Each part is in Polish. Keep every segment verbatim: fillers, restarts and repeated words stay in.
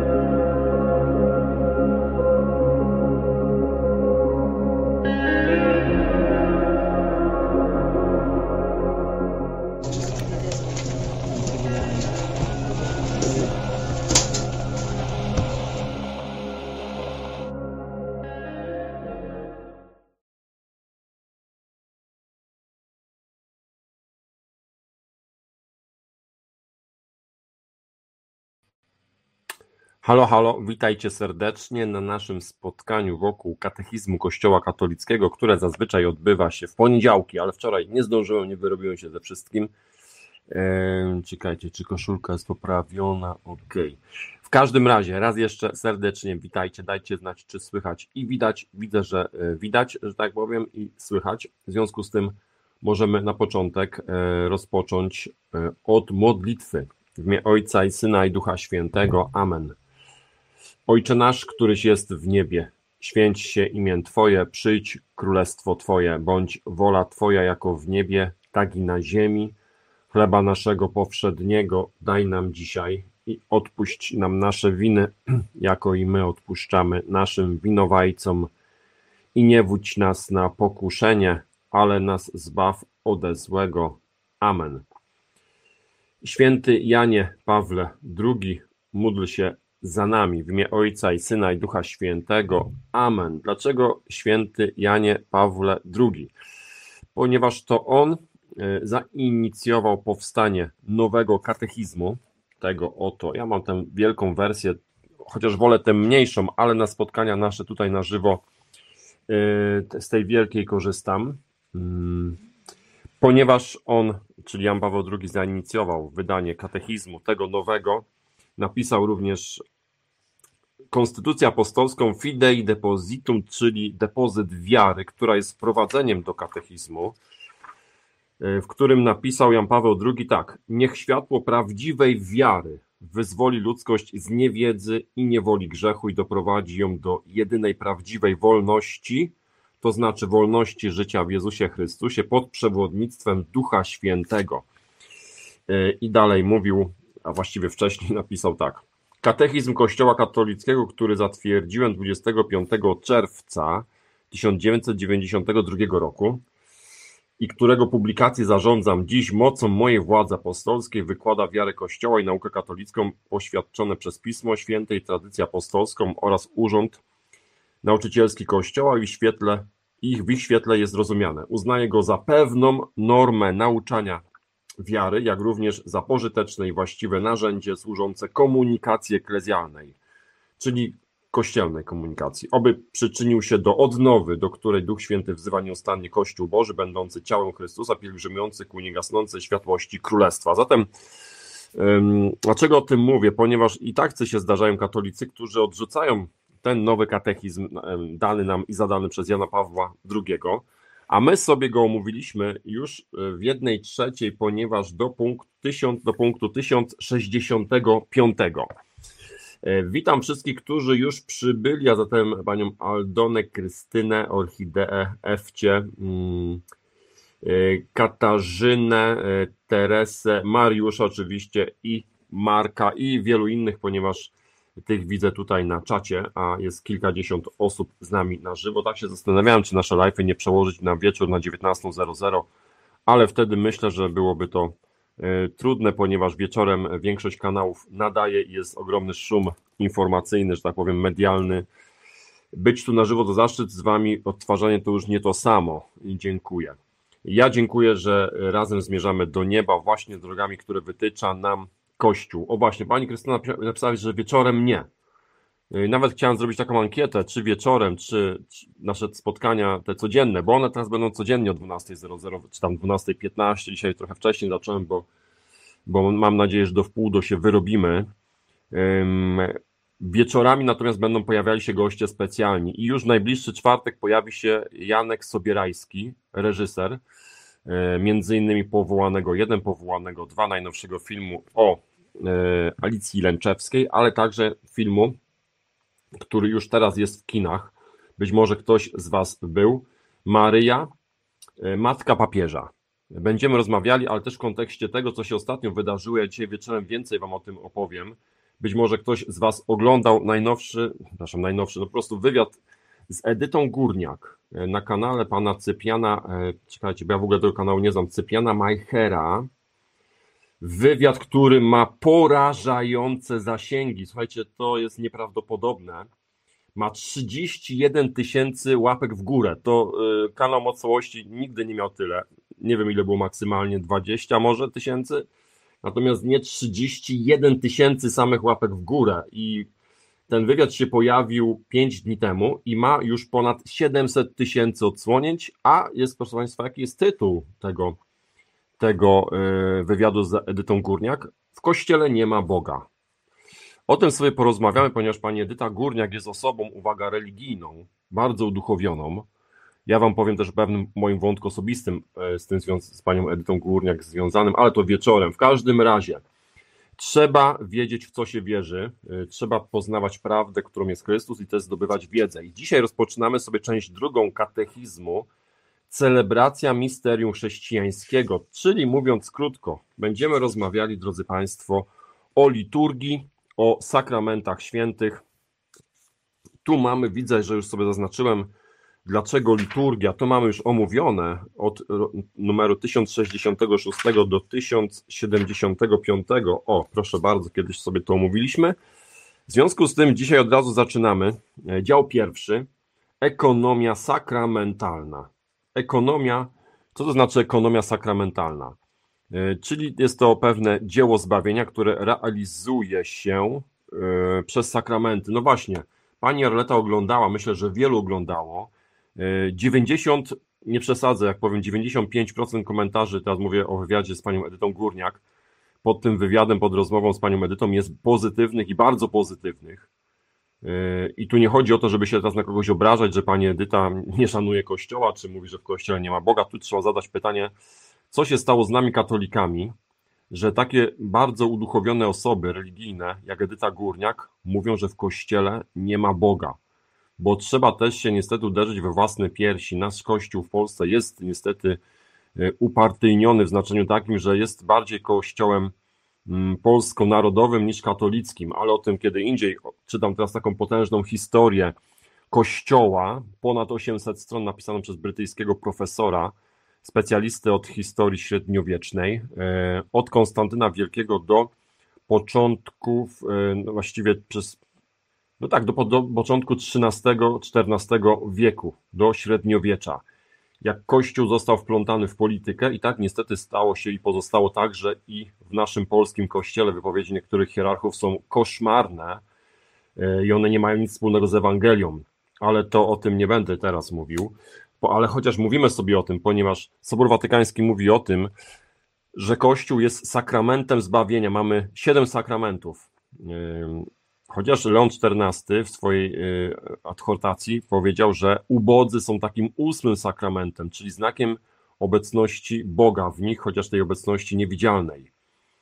Halo, halo, witajcie serdecznie na naszym spotkaniu wokół katechizmu Kościoła katolickiego, które zazwyczaj odbywa się w poniedziałki, ale wczoraj nie zdążyłem, nie wyrobiłem się ze wszystkim. Eee, czekajcie, czy koszulka jest poprawiona? Ok. W każdym razie, raz jeszcze serdecznie witajcie, dajcie znać, czy słychać i widać. Widzę, że widać, że tak powiem, i słychać. W związku z tym możemy na początek rozpocząć od modlitwy. W imię Ojca i Syna i Ducha Świętego. Amen. Ojcze nasz, któryś jest w niebie, święć się imię Twoje, przyjdź królestwo Twoje, bądź wola Twoja jako w niebie, tak i na ziemi. Chleba naszego powszedniego daj nam dzisiaj i odpuść nam nasze winy, jako i my odpuszczamy naszym winowajcom. I nie wódź nas na pokuszenie, ale nas zbaw ode złego. Amen. Święty Janie Pawle drugi, módl się za nami w imię Ojca i Syna i Ducha Świętego. Amen. Dlaczego święty Janie Pawle drugi? Ponieważ to on zainicjował powstanie nowego katechizmu, tego oto, ja mam tę wielką wersję, chociaż wolę tę mniejszą, ale na spotkania nasze tutaj na żywo z tej wielkiej korzystam, ponieważ on, czyli Jan Paweł drugi, zainicjował wydanie katechizmu tego nowego. Napisał również konstytucję apostolską Fidei Depositum, czyli depozyt wiary, która jest wprowadzeniem do katechizmu, w którym napisał Jan Paweł drugi tak: niech światło prawdziwej wiary wyzwoli ludzkość z niewiedzy i niewoli grzechu i doprowadzi ją do jedynej prawdziwej wolności, to znaczy wolności życia w Jezusie Chrystusie pod przewodnictwem Ducha Świętego. I dalej mówił, a właściwie wcześniej napisał tak: katechizm Kościoła katolickiego, który zatwierdziłem dwudziestego piątego czerwca tysiąc dziewięćset dziewięćdziesiątego drugiego roku i którego publikację zarządzam dziś mocą mojej władzy apostolskiej, wykłada wiarę Kościoła i naukę katolicką poświadczone przez Pismo Święte i tradycję apostolską oraz urząd nauczycielski Kościoła i w świetle, ich w ich świetle jest rozumiane. Uznaję go za pewną normę nauczania wiary, jak również za pożyteczne i właściwe narzędzie służące komunikacji eklezjalnej, czyli kościelnej komunikacji. Oby przyczynił się do odnowy, do której Duch Święty wzywa nieustannie Kościół Boży, będący ciałem Chrystusa, pielgrzymujący ku niegasnącej światłości Królestwa. Zatem ym, dlaczego o tym mówię? Ponieważ i tak się zdarzają katolicy, którzy odrzucają ten nowy katechizm ym, dany nam i zadany przez Jana Pawła drugiego, a my sobie go omówiliśmy już w jednej trzeciej, ponieważ do punktu, tysiąc, do punktu tysiąc sześćdziesiątego piątego. Witam wszystkich, którzy już przybyli, a zatem panią Aldonę, Krystynę, Orchideę, Ewcie, Katarzynę, Teresę, Mariusza oczywiście i Marka i wielu innych, ponieważ tych widzę tutaj na czacie, a jest kilkadziesiąt osób z nami na żywo. Tak się zastanawiałem, czy nasze live'y nie przełożyć na wieczór na dziewiętnastą zero zero, ale wtedy myślę, że byłoby to trudne, ponieważ wieczorem większość kanałów nadaje i jest ogromny szum informacyjny, że tak powiem medialny. Być tu na żywo to zaszczyt, z wami odtwarzanie to już nie to samo i dziękuję. Ja dziękuję, że razem zmierzamy do nieba właśnie drogami, które wytycza nam Kościół. O właśnie, pani Krystyna napisała, że wieczorem nie. Nawet chciałem zrobić taką ankietę, czy wieczorem, czy, czy nasze spotkania te codzienne, bo one teraz będą codziennie o dwunastej zero zero, czy tam dwunastej piętnaście, dzisiaj trochę wcześniej zacząłem, bo, bo mam nadzieję, że do wpół do się wyrobimy. Wieczorami natomiast będą pojawiali się goście specjalni i już w najbliższy czwartek pojawi się Janek Sobierajski, reżyser, między innymi powołanego jeden, powołanego dwa, najnowszego filmu o Alicji Lęczewskiej, ale także filmu, który już teraz jest w kinach, być może ktoś z was był, Maryja, Matka Papieża. Będziemy rozmawiali, ale też w kontekście tego, co się ostatnio wydarzyło, ja dzisiaj wieczorem więcej wam o tym opowiem, Być może ktoś z Was oglądał najnowszy, przepraszam, najnowszy, no po prostu wywiad z Edytą Górniak na kanale pana Cypriana, czekajcie, bo ja w ogóle tego kanału nie znam, Cypriana Majchera. Wywiad, który ma porażające zasięgi. Słuchajcie, to jest nieprawdopodobne. Ma trzydzieści jeden tysięcy łapek w górę. To y, kanał Mocołości nigdy nie miał tyle. Nie wiem, ile było maksymalnie, dwadzieścia może tysięcy. Natomiast nie trzydzieści jeden tysięcy samych łapek w górę. I ten wywiad się pojawił pięć dni temu i ma już ponad siedemset tysięcy odsłonięć. A jest, proszę Państwa, jaki jest tytuł tego, tego y, wywiadu z Edytą Górniak? W Kościele nie ma Boga. O tym sobie porozmawiamy, ponieważ pani Edyta Górniak jest osobą, uwaga, religijną, bardzo uduchowioną. Ja wam powiem też o pewnym moim wątku osobistym z tym z panią Edytą Górniak związanym, ale to wieczorem. W każdym razie trzeba wiedzieć, w co się wierzy, trzeba poznawać prawdę, którą jest Chrystus i też zdobywać wiedzę. I dzisiaj rozpoczynamy sobie część drugą katechizmu, celebracja misterium chrześcijańskiego, czyli mówiąc krótko, będziemy rozmawiali, drodzy Państwo, o liturgii, o sakramentach świętych. Tu mamy, widzę, że już sobie zaznaczyłem, dlaczego liturgia, to mamy już omówione od numeru tysiąc sześćdziesiątego szóstego do tysiąc siedemdziesiątego piątego. O, proszę bardzo, kiedyś sobie to omówiliśmy. W związku z tym dzisiaj od razu zaczynamy. Dział pierwszy, ekonomia sakramentalna. Ekonomia, co to znaczy ekonomia sakramentalna? Czyli jest to pewne dzieło zbawienia, które realizuje się przez sakramenty. No właśnie, pani Arleta oglądała, myślę, że wielu oglądało. dziewięćdziesiąt, nie przesadzę, jak powiem, dziewięćdziesiąt pięć procent komentarzy, teraz mówię o wywiadzie z panią Edytą Górniak, pod tym wywiadem, pod rozmową z panią Edytą jest pozytywnych i bardzo pozytywnych. I tu nie chodzi o to, żeby się teraz na kogoś obrażać, że pani Edyta nie szanuje Kościoła, czy mówi, że w Kościele nie ma Boga. Tu trzeba zadać pytanie, co się stało z nami katolikami, że takie bardzo uduchowione osoby religijne, jak Edyta Górniak, mówią, że w Kościele nie ma Boga. Bo trzeba też się niestety uderzyć we własne piersi. Nasz Kościół w Polsce jest niestety upartyjniony w znaczeniu takim, że jest bardziej kościołem polsko-narodowym niż katolickim, ale o tym kiedy indziej. Czytam teraz taką potężną historię Kościoła, ponad osiemset stron napisaną przez brytyjskiego profesora, specjalisty od historii średniowiecznej, od Konstantyna Wielkiego do początków, no właściwie przez, no tak, do, do początku trzynastego czternastego wieku, do średniowiecza. Jak Kościół został wplątany w politykę i tak niestety stało się i pozostało tak, że i w naszym polskim Kościele wypowiedzi niektórych hierarchów są koszmarne i one nie mają nic wspólnego z Ewangelią, ale to o tym nie będę teraz mówił. Ale chociaż mówimy sobie o tym, ponieważ Sobór Watykański mówi o tym, że Kościół jest sakramentem zbawienia. Mamy siedem sakramentów. Chociaż Leon czternasty w swojej adhortacji powiedział, że ubodzy są takim ósmym sakramentem, czyli znakiem obecności Boga w nich, chociaż tej obecności niewidzialnej.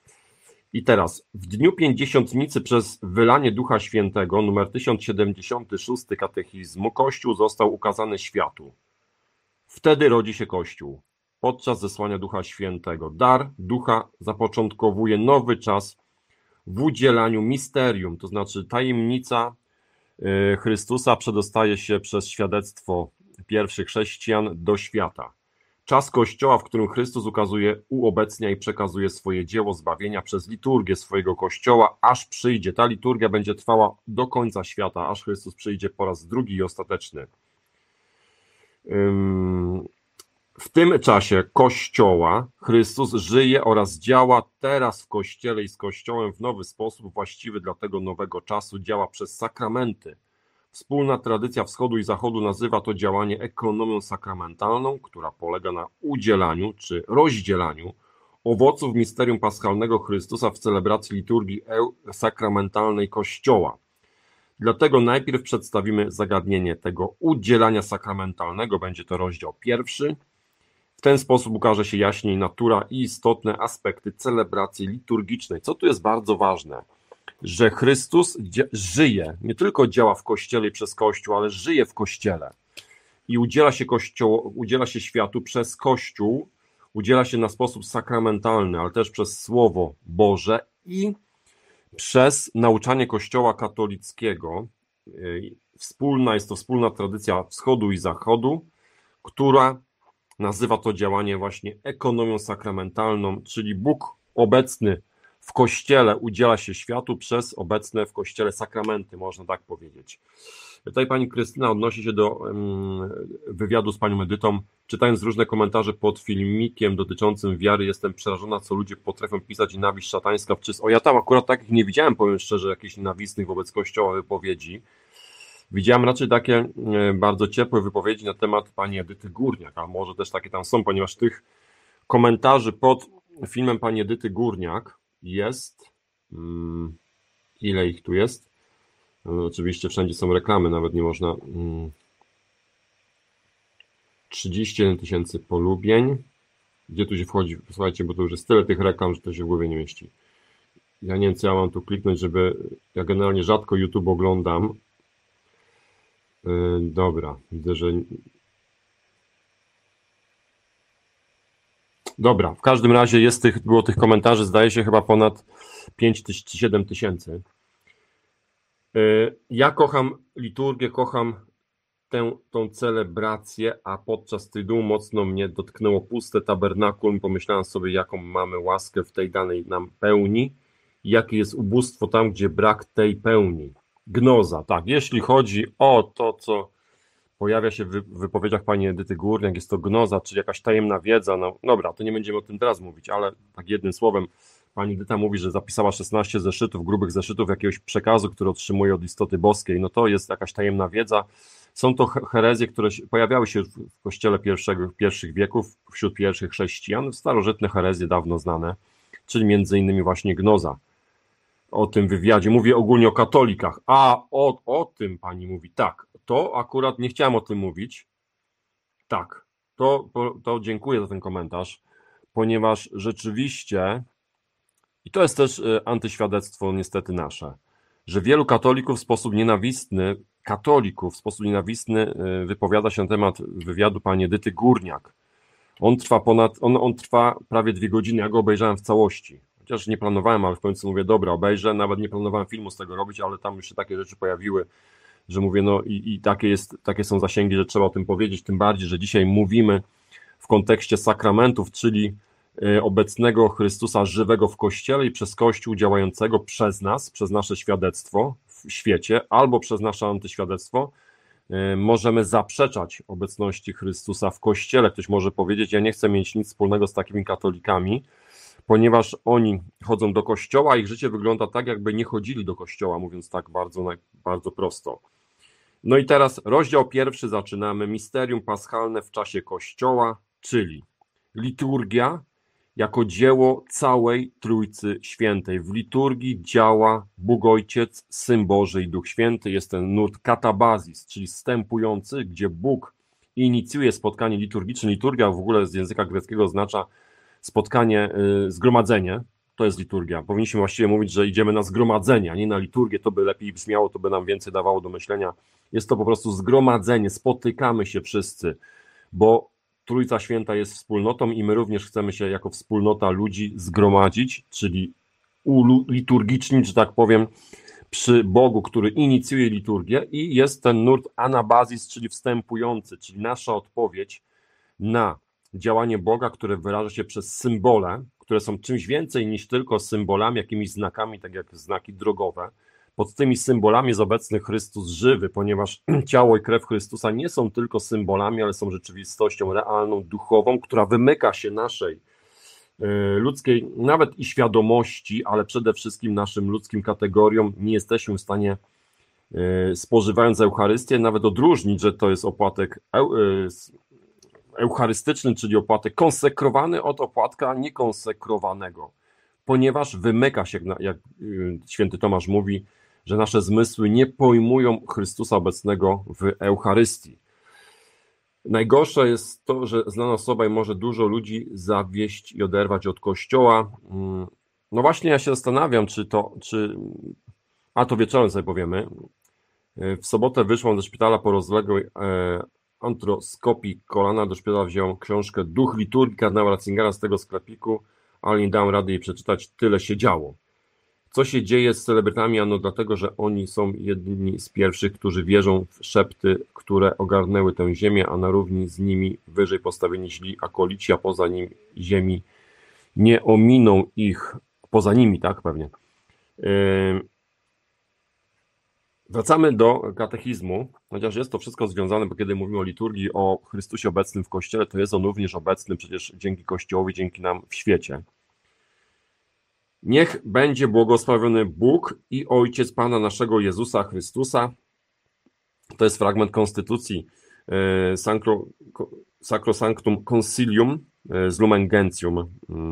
I teraz, w dniu pięćdziesiątnicy przez wylanie Ducha Świętego, numer tysiąc siedemdziesiąty szósty katechizmu, Kościół został ukazany światu. Wtedy rodzi się Kościół, podczas zesłania Ducha Świętego. Dar Ducha zapoczątkowuje nowy czas w udzielaniu misterium, to znaczy tajemnica Chrystusa przedostaje się przez świadectwo pierwszych chrześcijan do świata. Czas Kościoła, w którym Chrystus ukazuje, uobecnia i przekazuje swoje dzieło zbawienia przez liturgię swojego Kościoła, aż przyjdzie. Ta liturgia będzie trwała do końca świata, aż Chrystus przyjdzie po raz drugi i ostateczny. W tym czasie Kościoła Chrystus żyje oraz działa teraz w Kościele i z Kościołem w nowy sposób, właściwy dla tego nowego czasu, działa przez sakramenty. Wspólna tradycja wschodu i zachodu nazywa to działanie ekonomią sakramentalną, która polega na udzielaniu czy rozdzielaniu owoców misterium paschalnego Chrystusa w celebracji liturgii sakramentalnej Kościoła. Dlatego najpierw przedstawimy zagadnienie tego udzielania sakramentalnego, będzie to rozdział pierwszy. W ten sposób ukaże się jaśniej natura i istotne aspekty celebracji liturgicznej. Co tu jest bardzo ważne, że Chrystus żyje, nie tylko działa w Kościele i przez Kościół, ale żyje w Kościele i udziela się, kościoł, udziela się światu przez Kościół, udziela się na sposób sakramentalny, ale też przez Słowo Boże i przez nauczanie Kościoła katolickiego. Wspólna, jest to wspólna tradycja wschodu i zachodu, która nazywa to działanie właśnie ekonomią sakramentalną, czyli Bóg obecny w Kościele udziela się światu przez obecne w Kościele sakramenty, można tak powiedzieć. Tutaj pani Krystyna odnosi się do um, wywiadu z panią Edytą. Czytając różne komentarze pod filmikiem dotyczącym wiary, jestem przerażona, co ludzie potrafią pisać nienawiść szatańska w czyst. O, ja tam akurat takich nie widziałem, powiem szczerze, jakichś nienawistnych wobec Kościoła wypowiedzi. Widziałem raczej takie bardzo ciepłe wypowiedzi na temat pani Edyty Górniak, a może też takie tam są, ponieważ tych komentarzy pod filmem pani Edyty Górniak jest, hmm, ile ich tu jest? No, oczywiście wszędzie są reklamy, nawet nie można. Hmm, trzydzieści jeden tysięcy polubień. Gdzie tu się wchodzi? Słuchajcie, bo to już jest tyle tych reklam, że to się w głowie nie mieści. Ja nie wiem, co ja mam tu kliknąć, żeby... Ja generalnie rzadko YouTube oglądam. Yy, dobra, widzę, że... Dobra, w każdym razie jest tych, było tych komentarzy, zdaje się, chyba ponad pięć czy siedem tysięcy. Yy, ja kocham liturgię, kocham tę tą celebrację, a podczas Triduum mocno mnie dotknęło puste tabernakulum i pomyślałem sobie, jaką mamy łaskę w tej danej nam pełni, jakie jest ubóstwo tam, gdzie brak tej pełni. Gnoza, tak, jeśli chodzi o to, co pojawia się w wypowiedziach pani Edyty Górniak, jest to gnoza, czyli jakaś tajemna wiedza, no dobra, to nie będziemy o tym teraz mówić, ale tak jednym słowem, pani Edyta mówi, że zapisała szesnaście zeszytów, grubych zeszytów jakiegoś przekazu, który otrzymuje od istoty boskiej, no to jest jakaś tajemna wiedza. Są to herezje, które pojawiały się w kościele pierwszego, pierwszych wieków, wśród pierwszych chrześcijan, starożytne herezje dawno znane, czyli między innymi właśnie gnoza. O tym wywiadzie, mówię ogólnie o katolikach, a o, o tym pani mówi, tak, to akurat nie chciałem o tym mówić, tak, to, to dziękuję za ten komentarz, ponieważ rzeczywiście, i to jest też antyświadectwo niestety nasze, że wielu katolików w sposób nienawistny, katolików w sposób nienawistny wypowiada się na temat wywiadu pani Edyty Górniak. On trwa ponad, on, on trwa prawie dwie godziny, ja go obejrzałem w całości. Chociaż nie planowałem, ale w końcu mówię, dobra, obejrzę, nawet nie planowałem filmu z tego robić, ale tam już się takie rzeczy pojawiły, że mówię, no i, i takie, jest, takie są zasięgi, że trzeba o tym powiedzieć, tym bardziej, że dzisiaj mówimy w kontekście sakramentów, czyli obecnego Chrystusa żywego w Kościele i przez Kościół działającego przez nas, przez nasze świadectwo w świecie, albo przez nasze antyświadectwo, możemy zaprzeczać obecności Chrystusa w Kościele. Ktoś może powiedzieć, ja nie chcę mieć nic wspólnego z takimi katolikami, ponieważ oni chodzą do Kościoła, ich życie wygląda tak, jakby nie chodzili do Kościoła, mówiąc tak bardzo, bardzo prosto. No i teraz rozdział pierwszy zaczynamy. Misterium paschalne w czasie Kościoła, czyli liturgia jako dzieło całej Trójcy Świętej. W liturgii działa Bóg Ojciec, Syn Boży i Duch Święty. Jest ten nurt katabazis, czyli wstępujący, gdzie Bóg inicjuje spotkanie liturgiczne. Liturgia w ogóle z języka greckiego oznacza spotkanie, zgromadzenie. To jest liturgia. Powinniśmy właściwie mówić, że idziemy na zgromadzenie, a nie na liturgię. To by lepiej brzmiało, to by nam więcej dawało do myślenia. Jest to po prostu zgromadzenie, spotykamy się wszyscy, bo Trójca Święta jest wspólnotą i my również chcemy się jako wspólnota ludzi zgromadzić, czyli uliturgicznić, że tak powiem, przy Bogu, który inicjuje liturgię, i jest ten nurt anabazis, czyli wstępujący, czyli nasza odpowiedź na działanie Boga, które wyraża się przez symbole, które są czymś więcej niż tylko symbolami, jakimiś znakami, tak jak znaki drogowe. Pod tymi symbolami jest obecny Chrystus żywy, ponieważ ciało i krew Chrystusa nie są tylko symbolami, ale są rzeczywistością realną, duchową, która wymyka się naszej ludzkiej, nawet i świadomości, ale przede wszystkim naszym ludzkim kategoriom. Nie jesteśmy w stanie, spożywając Eucharystię, nawet odróżnić, że to jest opłatek eucharystyczny, czyli opłatek konsekrowany od opłatka niekonsekrowanego, ponieważ wymyka się, jak święty Tomasz mówi, że nasze zmysły nie pojmują Chrystusa obecnego w Eucharystii. Najgorsze jest to, że znana osoba i może dużo ludzi zawieść i oderwać od Kościoła. No właśnie ja się zastanawiam, czy to, czy... A to wieczorem sobie powiemy. W sobotę wyszłam do szpitala po rozległej antroskopii kolana. Do szpitala wziąłem książkę Duch liturgii kardynała Ratzingera z tego sklepiku, ale nie dałem rady jej przeczytać, tyle się działo. Co się dzieje z celebrytami? Ano dlatego, że oni są jedni z pierwszych, którzy wierzą w szepty, które ogarnęły tę ziemię, a na równi z nimi wyżej postawieni źli akolici, a poza nim ziemi nie ominą ich, poza nimi, tak, pewnie. Yy... Wracamy do katechizmu, chociaż jest to wszystko związane, bo kiedy mówimy o liturgii, o Chrystusie obecnym w Kościele, to jest on również obecny przecież dzięki Kościołowi, dzięki nam w świecie. Niech będzie błogosławiony Bóg i Ojciec Pana naszego Jezusa Chrystusa. To jest fragment konstytucji Sacro, Sacrosanctum Concilium z Lumen Gentium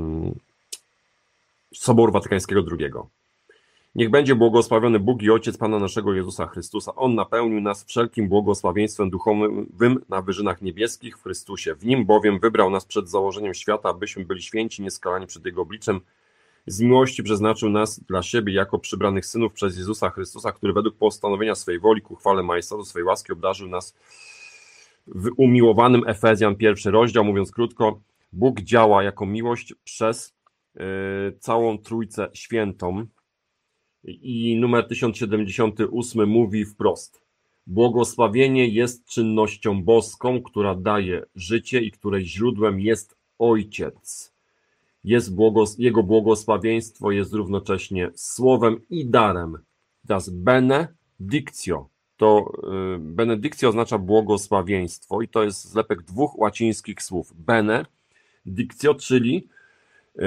Soboru Watykańskiego drugiego. Niech będzie błogosławiony Bóg i Ojciec Pana naszego Jezusa Chrystusa. On napełnił nas wszelkim błogosławieństwem duchowym na wyżynach niebieskich w Chrystusie. W Nim bowiem wybrał nas przed założeniem świata, abyśmy byli święci, nieskalani przed Jego obliczem. Z miłości przeznaczył nas dla siebie jako przybranych synów przez Jezusa Chrystusa, który według postanowienia swej woli ku chwale majestatu swej łaski obdarzył nas w umiłowanym Efezjan, pierwszy rozdział. Mówiąc krótko, Bóg działa jako miłość przez y, całą Trójcę Świętą. I numer tysiąc siedemdziesiąty ósmy mówi wprost: błogosławienie jest czynnością boską, która daje życie i której źródłem jest Ojciec. Jest błogos- Jego błogosławieństwo jest równocześnie słowem i darem. Teraz benedictio. To y, benedictio oznacza błogosławieństwo i to jest zlepek dwóch łacińskich słów. Benedictio, czyli y,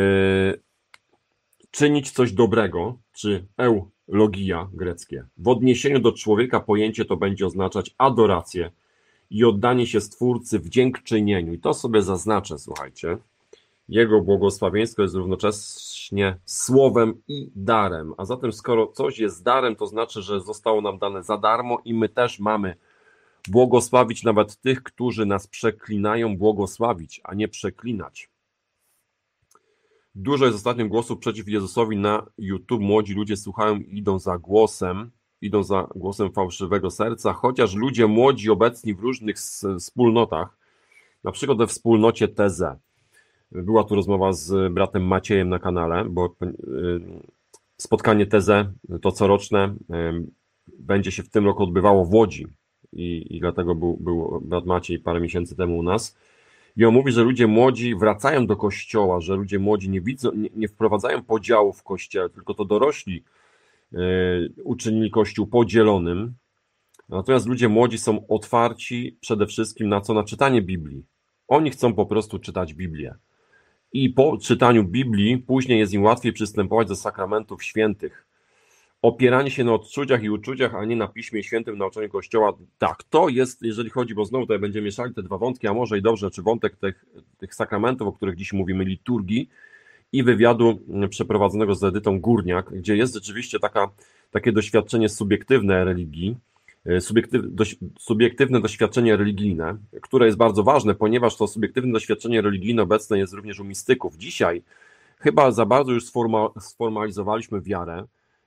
czynić coś dobrego, czy eulogia greckie. W odniesieniu do człowieka pojęcie to będzie oznaczać adorację i oddanie się Stwórcy w dziękczynieniu. I to sobie zaznaczę, słuchajcie. Jego błogosławieństwo jest równocześnie słowem i darem. A zatem skoro coś jest darem, to znaczy, że zostało nam dane za darmo i my też mamy błogosławić nawet tych, którzy nas przeklinają, błogosławić, a nie przeklinać. Dużo jest ostatnio głosów przeciw Jezusowi na YouTube. Młodzi ludzie słuchają i idą za głosem, idą za głosem fałszywego serca, chociaż ludzie młodzi obecni w różnych wspólnotach, na przykład we wspólnocie Tezę. Była tu rozmowa z bratem Maciejem na kanale, bo spotkanie Tezę, to coroczne, będzie się w tym roku odbywało w Łodzi i, i dlatego był, był brat Maciej parę miesięcy temu u nas. I on mówi, że ludzie młodzi wracają do kościoła, że ludzie młodzi nie widzą, nie, nie wprowadzają podziałów w kościele, tylko to dorośli yy, uczynili kościół podzielonym. Natomiast ludzie młodzi są otwarci przede wszystkim na co? Na czytanie Biblii. Oni chcą po prostu czytać Biblię. I po czytaniu Biblii później jest im łatwiej przystępować do sakramentów świętych. Opieranie się na odczuciach i uczuciach, a nie na Piśmie Świętym, nauczaniu Kościoła. Tak, to jest, jeżeli chodzi, bo znowu tutaj będziemy mieszali te dwa wątki, a może i dobrze, czy wątek tych, tych sakramentów, o których dziś mówimy, liturgii i wywiadu przeprowadzonego z Edytą Górniak, gdzie jest rzeczywiście taka, takie doświadczenie subiektywne religii, subiektyw, doś, subiektywne doświadczenie religijne, które jest bardzo ważne, ponieważ to subiektywne doświadczenie religijne obecne jest również u mistyków. Dzisiaj chyba za bardzo już sforma, sformalizowaliśmy wiarę.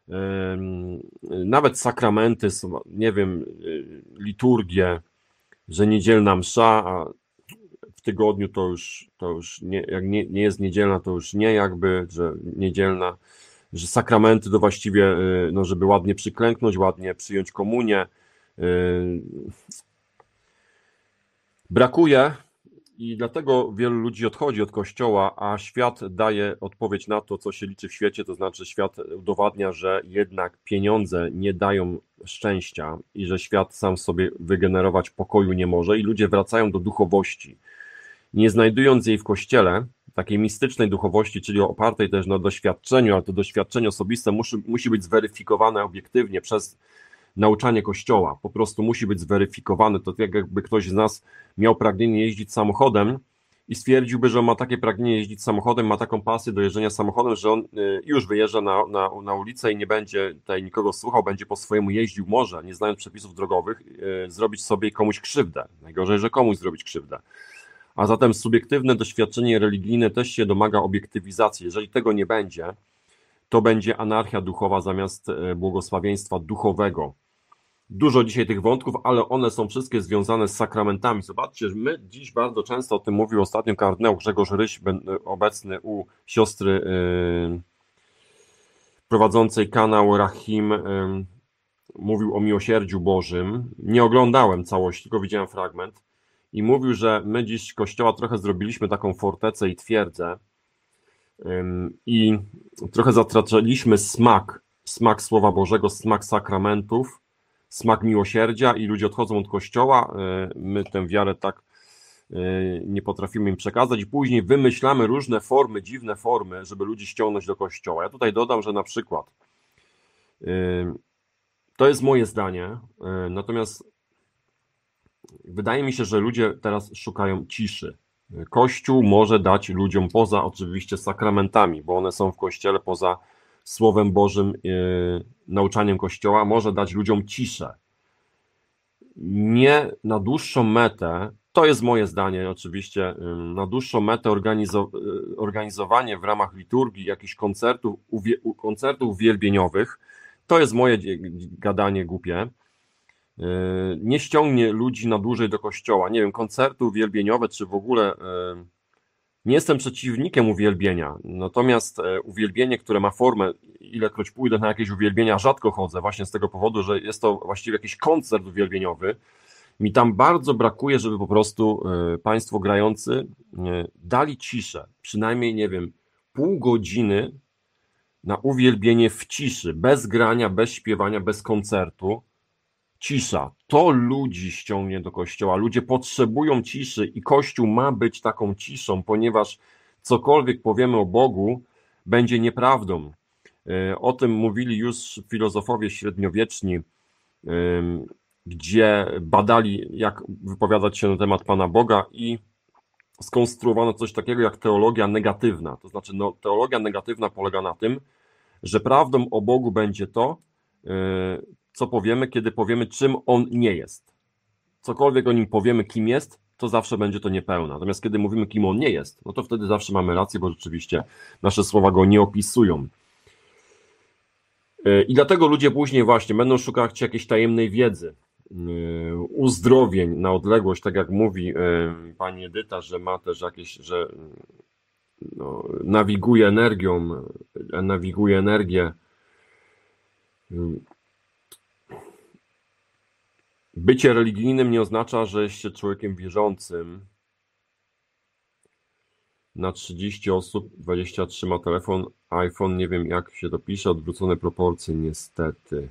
Nawet sakramenty, nie wiem, liturgię, że niedzielna msza, a w tygodniu to już, to już nie, jak nie, nie jest niedzielna, to już nie jakby, że niedzielna, że sakramenty to właściwie, no żeby ładnie przyklęknąć, ładnie przyjąć komunię. Brakuje i dlatego wielu ludzi odchodzi od Kościoła, a świat daje odpowiedź na to, co się liczy w świecie, to znaczy świat udowadnia, że jednak pieniądze nie dają szczęścia i że świat sam sobie wygenerować pokoju nie może i ludzie wracają do duchowości. Nie znajdując jej w Kościele, takiej mistycznej duchowości, czyli opartej też na doświadczeniu, ale to doświadczenie osobiste musi, musi być zweryfikowane obiektywnie przez nauczanie Kościoła, po prostu musi być zweryfikowane. To tak jakby ktoś z nas miał pragnienie jeździć samochodem i stwierdziłby, że on ma takie pragnienie jeździć samochodem, ma taką pasję do jeżdżenia samochodem, że on już wyjeżdża na, na, na ulicę i nie będzie tutaj nikogo słuchał, będzie po swojemu jeździł, może, nie znając przepisów drogowych, zrobić sobie komuś krzywdę. Najgorzej, że komuś zrobić krzywdę. A zatem subiektywne doświadczenie religijne też się domaga obiektywizacji. Jeżeli tego nie będzie, to będzie anarchia duchowa zamiast błogosławieństwa duchowego. Dużo dzisiaj tych wątków, ale one są wszystkie związane z sakramentami. Zobaczcie, że my dziś bardzo często o tym mówił ostatnio kardynał Grzegorz Ryś, obecny u siostry prowadzącej kanał Rahim mówił o miłosierdziu Bożym. Nie oglądałem całości, tylko widziałem fragment. I mówił, że my dziś Kościoła trochę zrobiliśmy taką fortecę i twierdzę i trochę zatraciliśmy smak, smak Słowa Bożego, smak sakramentów, smak miłosierdzia i ludzie odchodzą od Kościoła. My tę wiarę tak nie potrafimy im przekazać i później wymyślamy różne formy, dziwne formy, żeby ludzi ściągnąć do Kościoła. Ja tutaj dodam, że na przykład to jest moje zdanie, natomiast wydaje mi się, że ludzie teraz szukają ciszy. Kościół może dać ludziom poza oczywiście sakramentami, bo one są w Kościele, poza Słowem Bożym, nauczaniem Kościoła, może dać ludziom ciszę. Nie na dłuższą metę, to jest moje zdanie oczywiście, na dłuższą metę organizowanie w ramach liturgii jakichś koncertów, koncertów uwielbieniowych, to jest moje gadanie głupie, nie ściągnie ludzi na dłużej do Kościoła. Nie wiem, koncerty uwielbieniowe, czy w ogóle nie jestem przeciwnikiem uwielbienia, natomiast uwielbienie, które ma formę, ilekroć pójdę na jakieś uwielbienia, rzadko chodzę właśnie z tego powodu, że jest to właściwie jakiś koncert uwielbieniowy. Mi tam bardzo brakuje, żeby po prostu państwo grający dali ciszę, przynajmniej, nie wiem, pół godziny na uwielbienie w ciszy, bez grania, bez śpiewania, bez koncertu. Cisza. To ludzi ściągnie do Kościoła. Ludzie potrzebują ciszy i Kościół ma być taką ciszą, ponieważ cokolwiek powiemy o Bogu, będzie nieprawdą. O tym mówili już filozofowie średniowieczni, gdzie badali, jak wypowiadać się na temat Pana Boga i skonstruowano coś takiego jak teologia negatywna. To znaczy, no, teologia negatywna polega na tym, że prawdą o Bogu będzie to, co powiemy, kiedy powiemy, czym On nie jest. Cokolwiek o Nim powiemy, kim jest, to zawsze będzie to niepełne. Natomiast kiedy mówimy, kim On nie jest, no to wtedy zawsze mamy rację, bo rzeczywiście nasze słowa Go nie opisują. I dlatego ludzie później właśnie będą szukać jakiejś tajemnej wiedzy, uzdrowień na odległość, tak jak mówi pani Edyta, że ma też jakieś, że no, nawiguje energią, nawiguje energię. Bycie religijnym nie oznacza, że jest się człowiekiem wierzącym. Na trzydzieści osób, dwadzieścia trzy ma telefon, iPhone, nie wiem jak się to pisze, odwrócone proporcje niestety.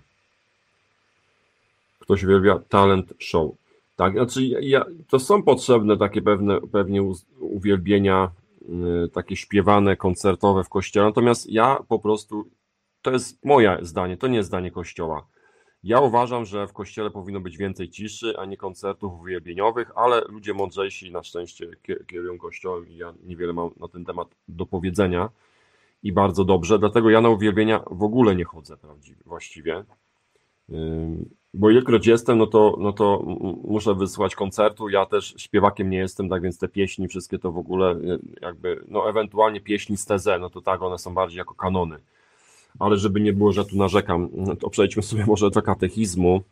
Ktoś uwielbia talent show. Tak, znaczy ja, to są potrzebne takie pewne, pewnie uwielbienia, yy, takie śpiewane, koncertowe w kościele, natomiast ja po prostu, to jest moje zdanie, to nie jest zdanie Kościoła. Ja uważam, że w Kościele powinno być więcej ciszy, a nie koncertów uwielbieniowych, ale ludzie mądrzejsi na szczęście kierują Kościołem i ja niewiele mam na ten temat do powiedzenia i bardzo dobrze, dlatego ja na uwielbienia w ogóle nie chodzę prawdziwie, właściwie, bo ilekroć jestem, no to, no to muszę wysłuchać koncertu, ja też śpiewakiem nie jestem, tak więc te pieśni wszystkie to w ogóle jakby, no ewentualnie pieśni z T Z, no to tak, one są bardziej jako kanony. Ale żeby nie było, że tu narzekam, to przejdźmy sobie może do katechizmu.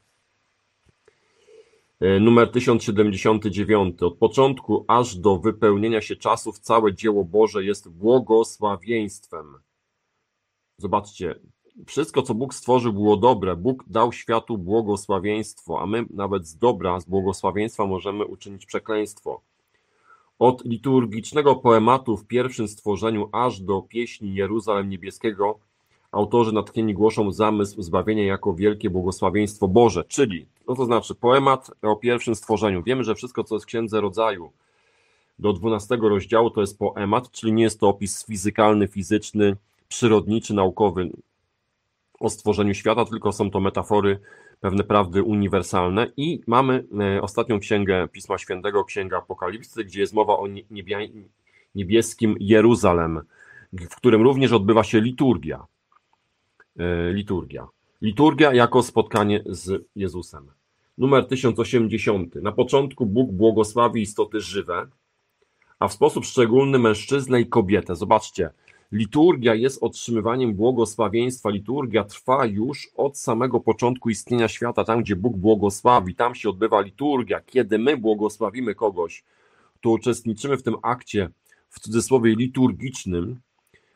Numer tysiąc siedemdziesiąty dziewiąty. Od początku aż do wypełnienia się czasów całe dzieło Boże jest błogosławieństwem. Zobaczcie, wszystko co Bóg stworzył było dobre. Bóg dał światu błogosławieństwo, a my nawet z dobra, z błogosławieństwa możemy uczynić przekleństwo. Od liturgicznego poematu w pierwszym stworzeniu aż do pieśni Jeruzalem Niebieskiego autorzy natchnieni głoszą zamysł zbawienia jako wielkie błogosławieństwo Boże, czyli, no to znaczy poemat o pierwszym stworzeniu. Wiemy, że wszystko, co jest w Księdze Rodzaju do dwunastego rozdziału, to jest poemat, czyli nie jest to opis fizykalny, fizyczny, przyrodniczy, naukowy o stworzeniu świata, tylko są to metafory, pewne prawdy uniwersalne i mamy ostatnią księgę Pisma Świętego, Księgę Apokalipsy, gdzie jest mowa o niebieskim Jeruzalem, w którym również odbywa się liturgia. Liturgia. Liturgia jako spotkanie z Jezusem. Numer tysiąc osiemdziesiąty. Na początku Bóg błogosławi istoty żywe, a w sposób szczególny mężczyznę i kobietę. Zobaczcie, liturgia jest otrzymywaniem błogosławieństwa. Liturgia trwa już od samego początku istnienia świata, tam gdzie Bóg błogosławi, tam się odbywa liturgia. Kiedy my błogosławimy kogoś, to uczestniczymy w tym akcie, w cudzysłowie liturgicznym,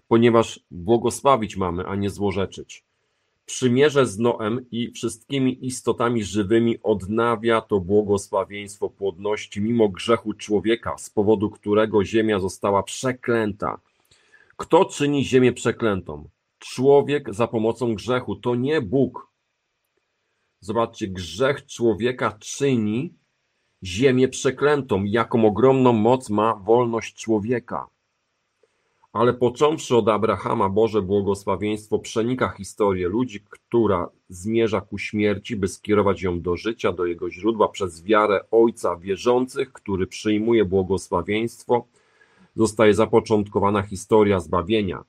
ponieważ błogosławić mamy, a nie złorzeczyć. Przymierze z Noem i wszystkimi istotami żywymi odnawia to błogosławieństwo płodności mimo grzechu człowieka, z powodu którego ziemia została przeklęta. Kto czyni ziemię przeklętą? Człowiek za pomocą grzechu, to nie Bóg. Zobaczcie, grzech człowieka czyni ziemię przeklętą. Jaką ogromną moc ma wolność człowieka. Ale począwszy od Abrahama, Boże błogosławieństwo przenika historię ludzi, która zmierza ku śmierci, by skierować ją do życia, do jego źródła przez wiarę Ojca wierzących, który przyjmuje błogosławieństwo. Zostaje zapoczątkowana historia zbawienia.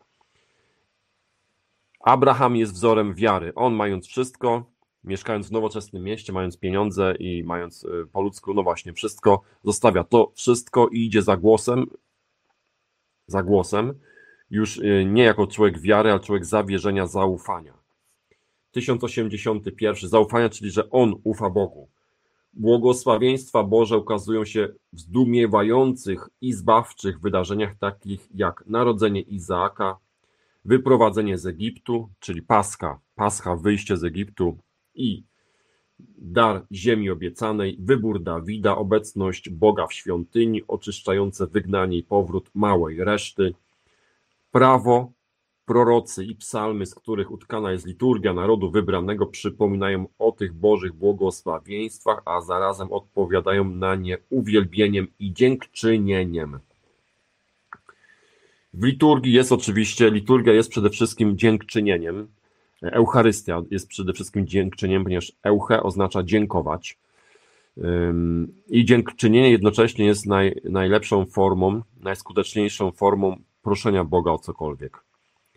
Abraham jest wzorem wiary. On, mając wszystko, mieszkając w nowoczesnym mieście, mając pieniądze i mając po ludzku, no właśnie, wszystko, zostawia to wszystko i idzie za głosem, za głosem, już nie jako człowiek wiary, ale człowiek zawierzenia, zaufania. tysiąc osiemdziesiąty pierwszy, zaufania, czyli że on ufa Bogu. Błogosławieństwa Boże ukazują się w zdumiewających i zbawczych wydarzeniach takich jak narodzenie Izaaka, wyprowadzenie z Egiptu, czyli Pascha, Pascha, wyjście z Egiptu i dar ziemi obiecanej, wybór Dawida, obecność Boga w świątyni, oczyszczające wygnanie i powrót małej reszty, prawo, prorocy i psalmy, z których utkana jest liturgia narodu wybranego, przypominają o tych Bożych błogosławieństwach, a zarazem odpowiadają na nie uwielbieniem i dziękczynieniem. W liturgii jest oczywiście, liturgia jest przede wszystkim dziękczynieniem. Eucharystia jest przede wszystkim dziękczynieniem, ponieważ euche oznacza dziękować. I dziękczynienie jednocześnie jest naj, najlepszą formą, najskuteczniejszą formą proszenia Boga o cokolwiek.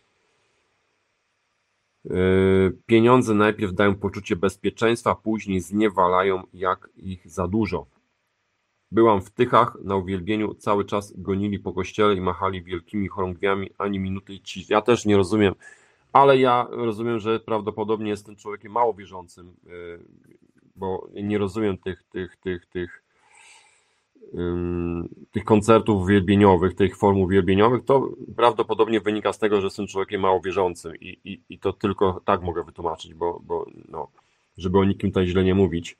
Pieniądze najpierw dają poczucie bezpieczeństwa, później zniewalają, jak ich za dużo. Byłam w Tychach na uwielbieniu, cały czas gonili po kościele i machali wielkimi chorągwiami, ani minuty ciszy. Ja też nie rozumiem, ale ja rozumiem, że prawdopodobnie jestem człowiekiem mało wierzącym, bo nie rozumiem tych, tych, tych, tych, tych koncertów uwielbieniowych, tych form uwielbieniowych. To prawdopodobnie wynika z tego, że jestem człowiekiem mało wierzącym i, i, i to tylko tak mogę wytłumaczyć, bo, bo no, żeby o nikim tutaj źle nie mówić.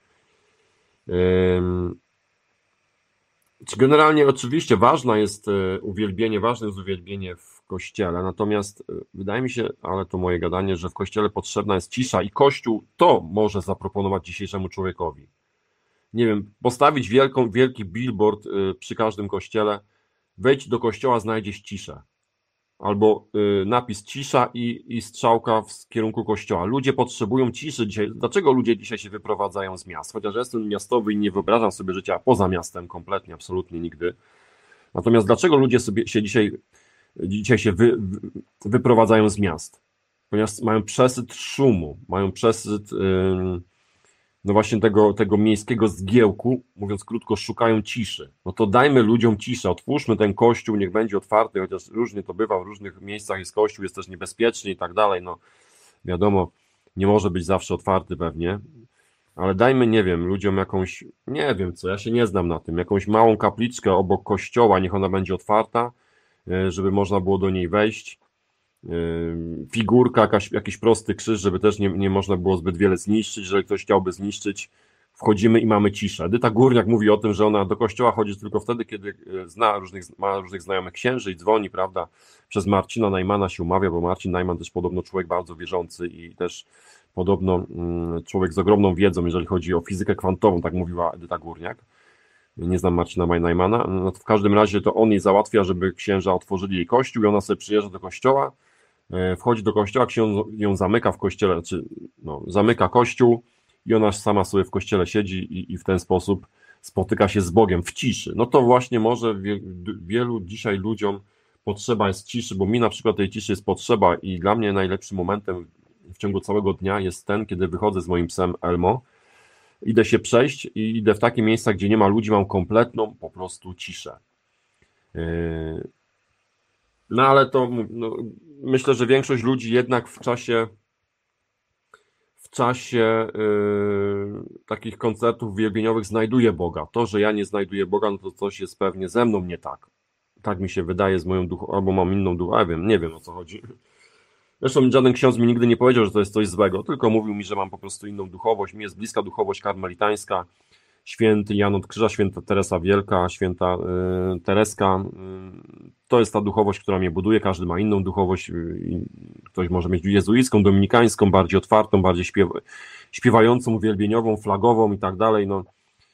Generalnie oczywiście ważne jest uwielbienie, ważne jest uwielbienie w kościele, natomiast wydaje mi się, ale to moje gadanie, że w kościele potrzebna jest cisza i Kościół to może zaproponować dzisiejszemu człowiekowi. Nie wiem, postawić wielką, wielki billboard przy każdym kościele, wejdź do kościoła, znajdziesz ciszę. Albo napis cisza i, i strzałka w kierunku kościoła. Ludzie potrzebują ciszy dzisiaj. Dlaczego ludzie dzisiaj się wyprowadzają z miast? Chociaż ja jestem miastowy i nie wyobrażam sobie życia poza miastem kompletnie, absolutnie nigdy. Natomiast dlaczego ludzie sobie się dzisiaj, dzisiaj się wy, wy, wyprowadzają z miast? Ponieważ mają przesyt szumu, mają przesyt yy, no właśnie tego, tego miejskiego zgiełku, mówiąc krótko, szukają ciszy. No to dajmy ludziom ciszę, otwórzmy ten kościół, niech będzie otwarty, chociaż różnie to bywa, w różnych miejscach jest kościół, jest też niebezpieczny i tak dalej, no wiadomo, nie może być zawsze otwarty pewnie, ale dajmy, nie wiem, ludziom jakąś, nie wiem co, ja się nie znam na tym, jakąś małą kapliczkę obok kościoła, niech ona będzie otwarta, żeby można było do niej wejść, figurka, jakaś, jakiś prosty krzyż, żeby też nie, nie można było zbyt wiele zniszczyć, jeżeli ktoś chciałby zniszczyć, wchodzimy i mamy ciszę. Edyta Górniak mówi o tym, że ona do kościoła chodzi tylko wtedy, kiedy zna różnych, ma różnych znajomych księży i dzwoni, prawda, przez Marcina Najmana się umawia, bo Marcin Najman też podobno człowiek bardzo wierzący i też podobno człowiek z ogromną wiedzą, jeżeli chodzi o fizykę kwantową, tak mówiła Edyta Górniak. Nie znam Marcina Najmana, no to w każdym razie to on jej załatwia, żeby księża otworzyli jej kościół i ona sobie przyjeżdża do kościoła, wchodzi do kościoła, ksiądz ją zamyka w kościele, znaczy no, zamyka kościół i ona sama sobie w kościele siedzi i, i w ten sposób spotyka się z Bogiem w ciszy. No to właśnie może wie, wielu dzisiaj ludziom potrzeba jest ciszy, bo mi na przykład tej ciszy jest potrzeba i dla mnie najlepszym momentem w ciągu całego dnia jest ten, kiedy wychodzę z moim psem Elmo, idę się przejść i idę w takie miejsca, gdzie nie ma ludzi, mam kompletną po prostu ciszę. Yy... No ale to no, myślę, że większość ludzi jednak w czasie w czasie yy, takich koncertów wielbieniowych znajduje Boga. To, że ja nie znajduję Boga, no to coś jest pewnie ze mną nie tak. Tak mi się wydaje z moją duchową, albo mam inną duchową, wiem, nie wiem o co chodzi. Zresztą żaden ksiądz mi nigdy nie powiedział, że to jest coś złego, tylko mówił mi, że mam po prostu inną duchowość. Mi jest bliska duchowość karmelitańska, święty Jan od Krzyża, święta Teresa Wielka, święta y, Tereska. Y, to jest ta duchowość, która mnie buduje. Każdy ma inną duchowość. Y, ktoś może mieć jezuicką, dominikańską, bardziej otwartą, bardziej śpiew, śpiewającą, uwielbieniową, flagową i tak dalej. No.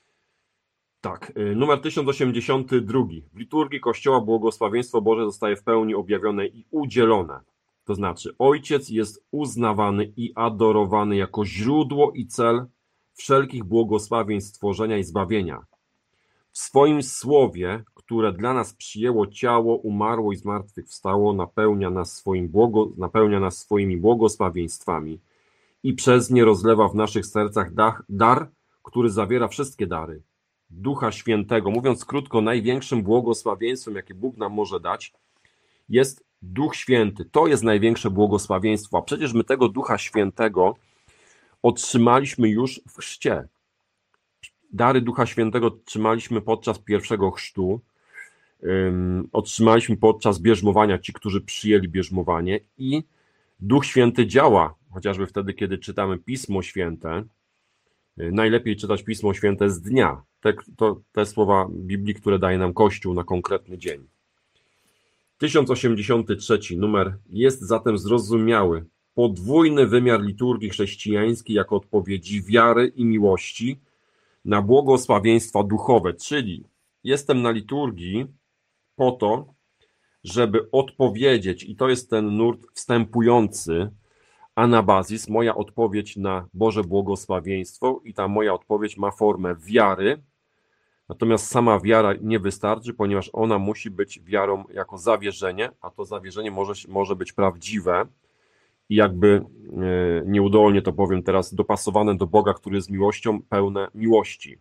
Tak, y, numer tysiąc osiemdziesiąty drugi. W liturgii Kościoła błogosławieństwo Boże zostaje w pełni objawione i udzielone. To znaczy, Ojciec jest uznawany i adorowany jako źródło i cel wszelkich błogosławieństw stworzenia i zbawienia. W swoim słowie, które dla nas przyjęło ciało, umarło i zmartwychwstało, napełnia nas, swoim błogo, napełnia nas swoimi błogosławieństwami i przez nie rozlewa w naszych sercach dar, dar, który zawiera wszystkie dary. Ducha Świętego. Mówiąc krótko, największym błogosławieństwem, jakie Bóg nam może dać, jest Duch Święty. To jest największe błogosławieństwo, a przecież my tego Ducha Świętego otrzymaliśmy już w chrzcie. Dary Ducha Świętego otrzymaliśmy podczas pierwszego chrztu, um, otrzymaliśmy podczas bierzmowania, ci, którzy przyjęli bierzmowanie, i Duch Święty działa, chociażby wtedy, kiedy czytamy Pismo Święte. Najlepiej czytać Pismo Święte z dnia. Te, to, te słowa Biblii, które daje nam Kościół na konkretny dzień. tysiąc osiemdziesiąty trzeci numer jest zatem zrozumiały podwójny wymiar liturgii chrześcijańskiej jako odpowiedzi wiary i miłości na błogosławieństwa duchowe, czyli jestem na liturgii po to, żeby odpowiedzieć, i to jest ten nurt wstępujący, anabazis, moja odpowiedź na Boże błogosławieństwo, i ta moja odpowiedź ma formę wiary. Natomiast sama wiara nie wystarczy, ponieważ ona musi być wiarą jako zawierzenie, a to zawierzenie może, może być prawdziwe i jakby nieudolnie to powiem teraz, dopasowane do Boga, który jest miłością, pełne miłości.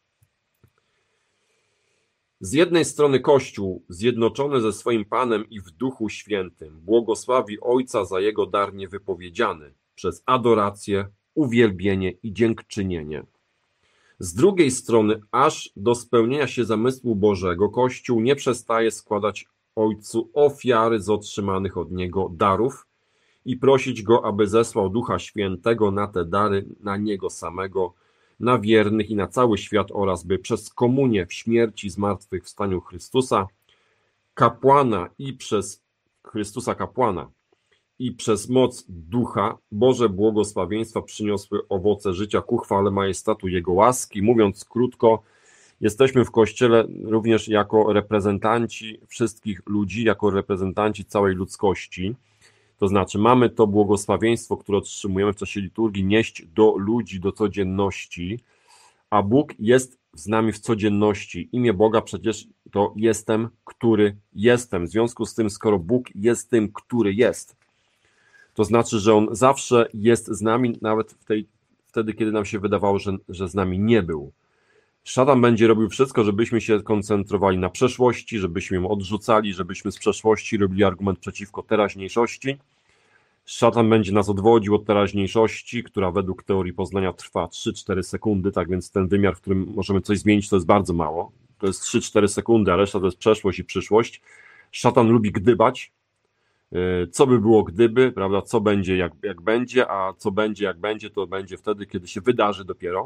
Z jednej strony Kościół, zjednoczony ze swoim Panem i w Duchu Świętym, błogosławi Ojca za Jego dar niewypowiedziany przez adorację, uwielbienie i dziękczynienie. Z drugiej strony, aż do spełnienia się zamysłu Bożego, Kościół nie przestaje składać Ojcu ofiary z otrzymanych od Niego darów i prosić Go, aby zesłał Ducha Świętego na te dary, na Niego samego, na wiernych i na cały świat, oraz by przez komunię w śmierci, zmartwychwstaniu Chrystusa, kapłana i przez Chrystusa kapłana i przez moc Ducha Boże błogosławieństwa przyniosły owoce życia ku chwale majestatu Jego łaski. Mówiąc krótko, jesteśmy w Kościele również jako reprezentanci wszystkich ludzi, jako reprezentanci całej ludzkości. To znaczy mamy to błogosławieństwo, które otrzymujemy w czasie liturgii, nieść do ludzi, do codzienności, a Bóg jest z nami w codzienności. Imię Boga przecież to jestem, który jestem. W związku z tym, skoro Bóg jest tym, który jest, to znaczy, że On zawsze jest z nami, nawet w tej, wtedy, kiedy nam się wydawało, że, że z nami nie był. Szatan będzie robił wszystko, żebyśmy się koncentrowali na przeszłości, żebyśmy ją odrzucali, żebyśmy z przeszłości robili argument przeciwko teraźniejszości. Szatan będzie nas odwodził od teraźniejszości, która według teorii Poznania trwa trzy cztery sekundy, tak więc ten wymiar, w którym możemy coś zmienić, to jest bardzo mało. To jest trzy cztery sekundy, a reszta to jest przeszłość i przyszłość. Szatan lubi gdybać. Co by było gdyby, prawda? Co będzie jak, jak będzie, a co będzie jak będzie, to będzie wtedy, kiedy się wydarzy dopiero.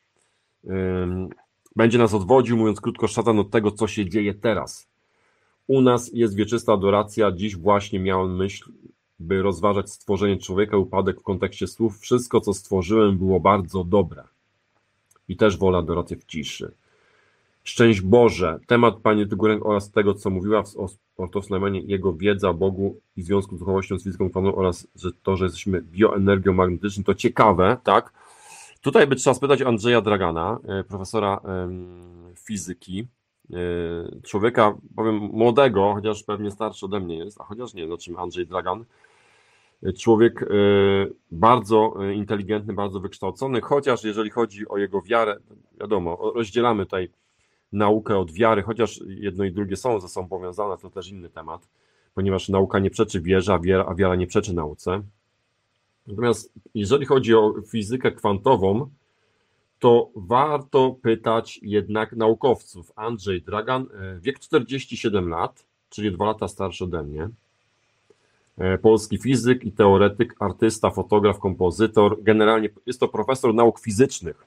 Będzie nas odwodził, mówiąc krótko, szatan od tego, co się dzieje teraz. U nas jest wieczysta adoracja. Dziś właśnie miałem myśl, by rozważać stworzenie człowieka, upadek w kontekście słów. Wszystko, co stworzyłem, było bardzo dobre. I też wolę adorację w ciszy. Szczęść Boże. Temat Pani Tygurek oraz tego, co mówiła o Ortoslemenie, jego wiedza o Bogu i związku z duchowością, z fizyką kwaną, oraz że to, że jesteśmy bioenergią magnetyczną, to ciekawe, tak? Tutaj by trzeba spytać Andrzeja Dragana, profesora fizyki, człowieka, powiem, młodego, chociaż pewnie starszy ode mnie jest, a chociaż nie wiem, o czym Andrzej Dragan. Człowiek bardzo inteligentny, bardzo wykształcony, chociaż jeżeli chodzi o jego wiarę, wiadomo, rozdzielamy tutaj naukę od wiary, chociaż jedno i drugie są ze sobą powiązane, to też inny temat, ponieważ nauka nie przeczy wierze, a wiara, a wiara nie przeczy nauce. Natomiast jeżeli chodzi o fizykę kwantową, to warto pytać jednak naukowców. Andrzej Dragan, wiek czterdzieści siedem lat, czyli dwa lata starszy ode mnie. Polski fizyk i teoretyk, artysta, fotograf, kompozytor. Generalnie jest to profesor nauk fizycznych.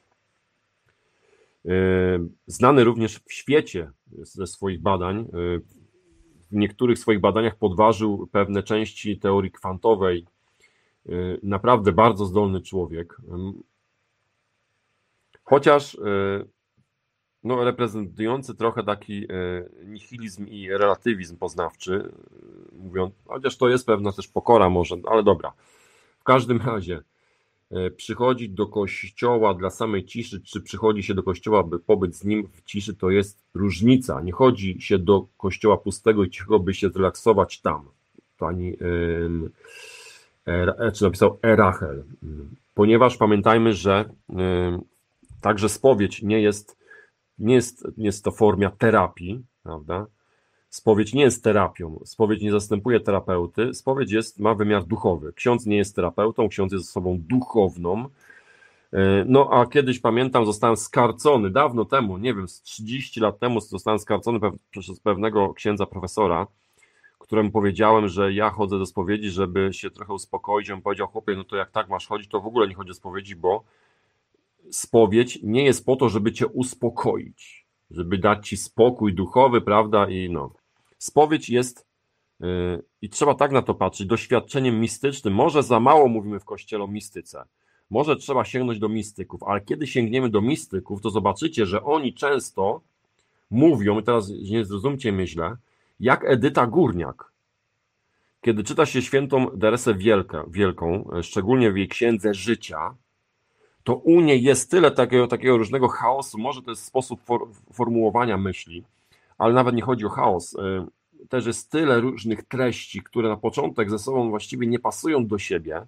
Znany również w świecie ze swoich badań. W niektórych swoich badaniach podważył pewne części teorii kwantowej. Naprawdę bardzo zdolny człowiek. Chociaż no, reprezentujący trochę taki nihilizm i relatywizm poznawczy, mówiąc, chociaż to jest pewna też pokora może, ale dobra. W każdym razie przychodzić do kościoła dla samej ciszy, czy przychodzi się do kościoła, by pobyć z nim w ciszy, to jest różnica. Nie chodzi się do kościoła pustego i cicho, by się zrelaksować tam. Pani e, czy napisał Erachel. Ponieważ pamiętajmy, że także spowiedź nie jest, nie jest, nie jest to forma terapii, prawda? Spowiedź nie jest terapią, spowiedź nie zastępuje terapeuty, spowiedź jest, ma wymiar duchowy. Ksiądz nie jest terapeutą, ksiądz jest osobą duchowną. No a kiedyś pamiętam, zostałem skarcony, dawno temu, nie wiem, z trzydzieści lat temu zostałem skarcony pe- przez pewnego księdza profesora, któremu powiedziałem, że ja chodzę do spowiedzi, żeby się trochę uspokoić. On powiedział, chłopie, no to jak tak masz chodzić, to w ogóle nie chodzi o spowiedzi, bo spowiedź nie jest po to, żeby cię uspokoić, żeby dać ci spokój duchowy, prawda, i no. Spowiedź jest, yy, i trzeba tak na to patrzeć, doświadczeniem mistycznym. Może za mało mówimy w Kościele o mistyce. Może trzeba sięgnąć do mistyków, ale kiedy sięgniemy do mistyków, to zobaczycie, że oni często mówią, i teraz nie zrozumcie mnie źle, jak Edyta Górniak. Kiedy czyta się świętą Teresę Wielkę, Wielką, szczególnie w jej księdze życia, to u niej jest tyle takiego, takiego różnego chaosu, może to jest sposób for, formułowania myśli, ale nawet nie chodzi o chaos. Też jest tyle różnych treści, które na początek ze sobą właściwie nie pasują do siebie,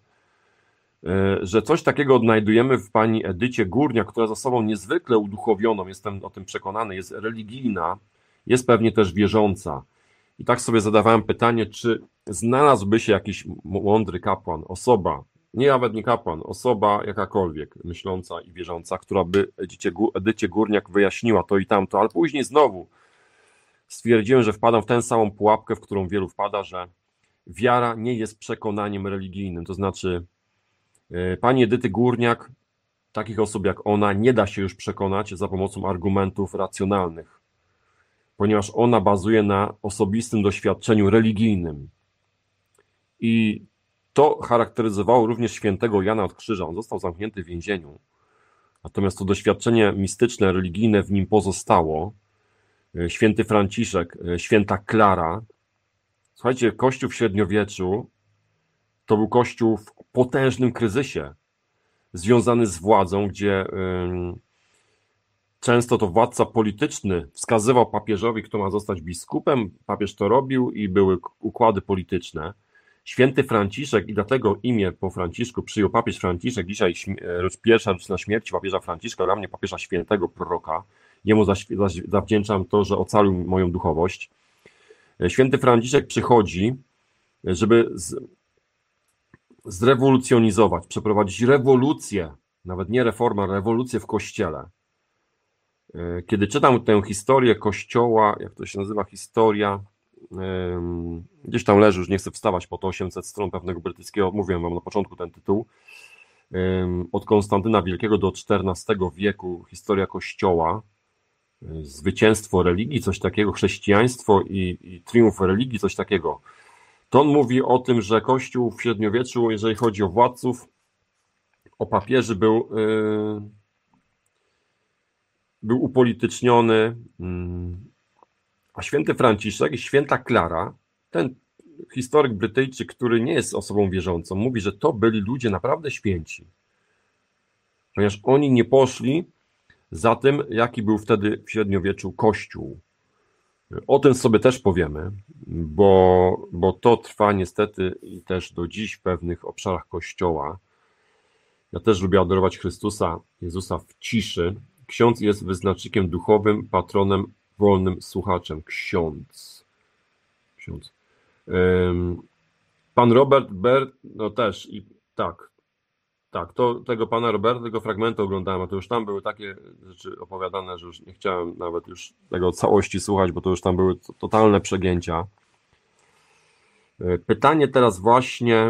że coś takiego odnajdujemy w pani Edycie Górniak, która za sobą niezwykle uduchowioną, jestem o tym przekonany, jest religijna, jest pewnie też wierząca. I tak sobie zadawałem pytanie, czy znalazłby się jakiś mądry kapłan, osoba, nie nawet nie kapłan, osoba jakakolwiek myśląca i wierząca, która by Edycie, Edycie Górniak wyjaśniła to i tamto, ale później znowu stwierdziłem, że wpadam w tę samą pułapkę, w którą wielu wpada, że wiara nie jest przekonaniem religijnym, to znaczy pani Edyty Górniak, takich osób jak ona, nie da się już przekonać za pomocą argumentów racjonalnych, ponieważ ona bazuje na osobistym doświadczeniu religijnym. I to charakteryzowało również świętego Jana od Krzyża. On został zamknięty w więzieniu, natomiast to doświadczenie mistyczne, religijne w nim pozostało. Święty Franciszek, święta Klara. Słuchajcie, Kościół w średniowieczu to był Kościół w potężnym kryzysie, związany z władzą, gdzie yy, często to władca polityczny wskazywał papieżowi, kto ma zostać biskupem, papież to robił i były układy polityczne. Święty Franciszek, i dlatego imię po Franciszku przyjął papież Franciszek, dzisiaj pierwsza roczna śmierci papieża Franciszka, dla mnie papieża świętego proroka. Jemu zawdzięczam to, że ocalił moją duchowość. Święty Franciszek przychodzi, żeby z, zrewolucjonizować, przeprowadzić rewolucję, nawet nie reformę, ale rewolucję w Kościele. Kiedy czytam tę historię Kościoła, jak to się nazywa, historia, gdzieś tam leży, już nie chcę wstawać po to osiemset stron pewnego brytyjskiego, mówiłem wam na początku ten tytuł, od Konstantyna Wielkiego do czternastego wieku, historia Kościoła, zwycięstwo religii, coś takiego, chrześcijaństwo i, i triumf religii, coś takiego. To on mówi o tym, że Kościół w średniowieczu, jeżeli chodzi o władców, o papieży, był, yy, był upolityczniony, yy, a święty Franciszek i święta Klara, ten historyk Brytyjczyk, który nie jest osobą wierzącą, mówi, że to byli ludzie naprawdę święci, ponieważ oni nie poszli za tym, jaki był wtedy w średniowieczu Kościół. O tym sobie też powiemy, bo, bo to trwa niestety i też do dziś w pewnych obszarach Kościoła. Ja też lubię adorować Chrystusa, Jezusa w ciszy. Ksiądz jest wyznacznikiem duchowym, patronem, wolnym słuchaczem. Ksiądz. Ksiądz. Pan Robert Bert, no też, i tak, Tak, to tego pana Roberta, tego fragmentu oglądałem, a to już tam były takie rzeczy opowiadane, że już nie chciałem nawet już tego całości słuchać, bo to już tam były totalne przegięcia. Pytanie teraz właśnie,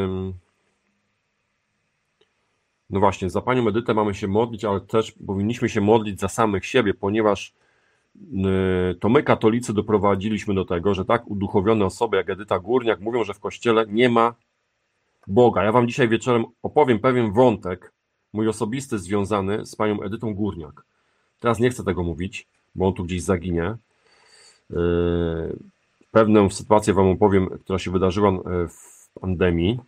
no właśnie, za panią Edytę mamy się modlić, ale też powinniśmy się modlić za samych siebie, ponieważ to my, katolicy, doprowadziliśmy do tego, że tak uduchowione osoby jak Edyta Górniak mówią, że w kościele nie ma Boga. Ja wam dzisiaj wieczorem opowiem pewien wątek, mój osobisty, związany z panią Edytą Górniak. Teraz nie chcę tego mówić, bo on tu gdzieś zaginie. Pewną sytuację wam opowiem, która się wydarzyła w pandemii.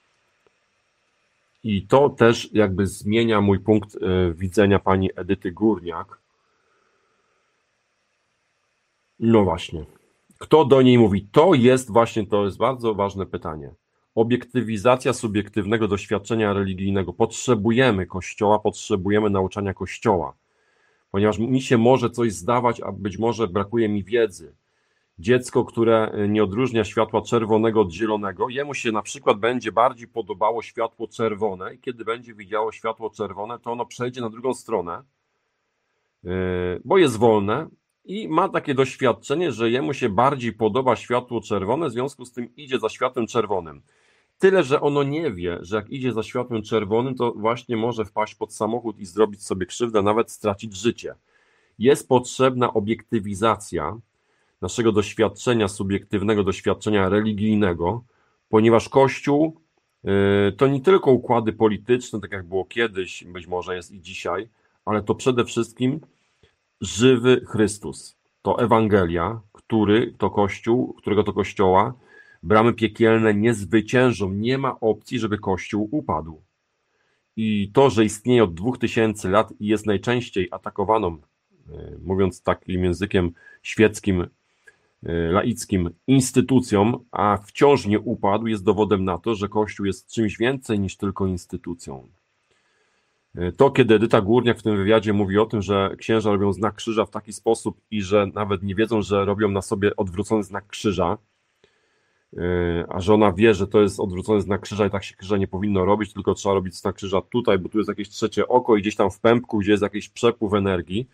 I to też jakby zmienia mój punkt widzenia pani Edyty Górniak. No właśnie. Kto do niej mówi? To jest właśnie, to jest bardzo ważne pytanie. Obiektywizacja subiektywnego doświadczenia religijnego. Potrzebujemy Kościoła, potrzebujemy nauczania Kościoła, ponieważ mi się może coś zdawać, a być może brakuje mi wiedzy. Dziecko, które nie odróżnia światła czerwonego od zielonego, jemu się na przykład będzie bardziej podobało światło czerwone i kiedy będzie widziało światło czerwone, to ono przejdzie na drugą stronę, bo jest wolne i ma takie doświadczenie, że jemu się bardziej podoba światło czerwone, w związku z tym idzie za światłem czerwonym. Tyle, że ono nie wie, że jak idzie za światłem czerwonym, to właśnie może wpaść pod samochód i zrobić sobie krzywdę, nawet stracić życie. Jest potrzebna obiektywizacja naszego doświadczenia, subiektywnego doświadczenia religijnego, ponieważ Kościół to nie tylko układy polityczne, tak jak było kiedyś, być może jest i dzisiaj, ale to przede wszystkim żywy Chrystus. To Ewangelia, który to Kościół, którego to Kościoła bramy piekielne nie zwyciężą. Nie ma opcji, żeby Kościół upadł. I to, że istnieje od dwóch tysięcy lat i jest najczęściej atakowaną, mówiąc takim językiem świeckim, laickim, instytucją, a wciąż nie upadł, jest dowodem na to, że Kościół jest czymś więcej niż tylko instytucją. To, kiedy Edyta Górniak w tym wywiadzie mówi o tym, że księża robią znak krzyża w taki sposób i że nawet nie wiedzą, że robią na sobie odwrócony znak krzyża, a że ona wie, że to jest odwrócony znak krzyża i tak się krzyża nie powinno robić, tylko trzeba robić znak krzyża tutaj, bo tu jest jakieś trzecie oko i gdzieś tam w pępku, gdzie jest jakiś przepływ energii.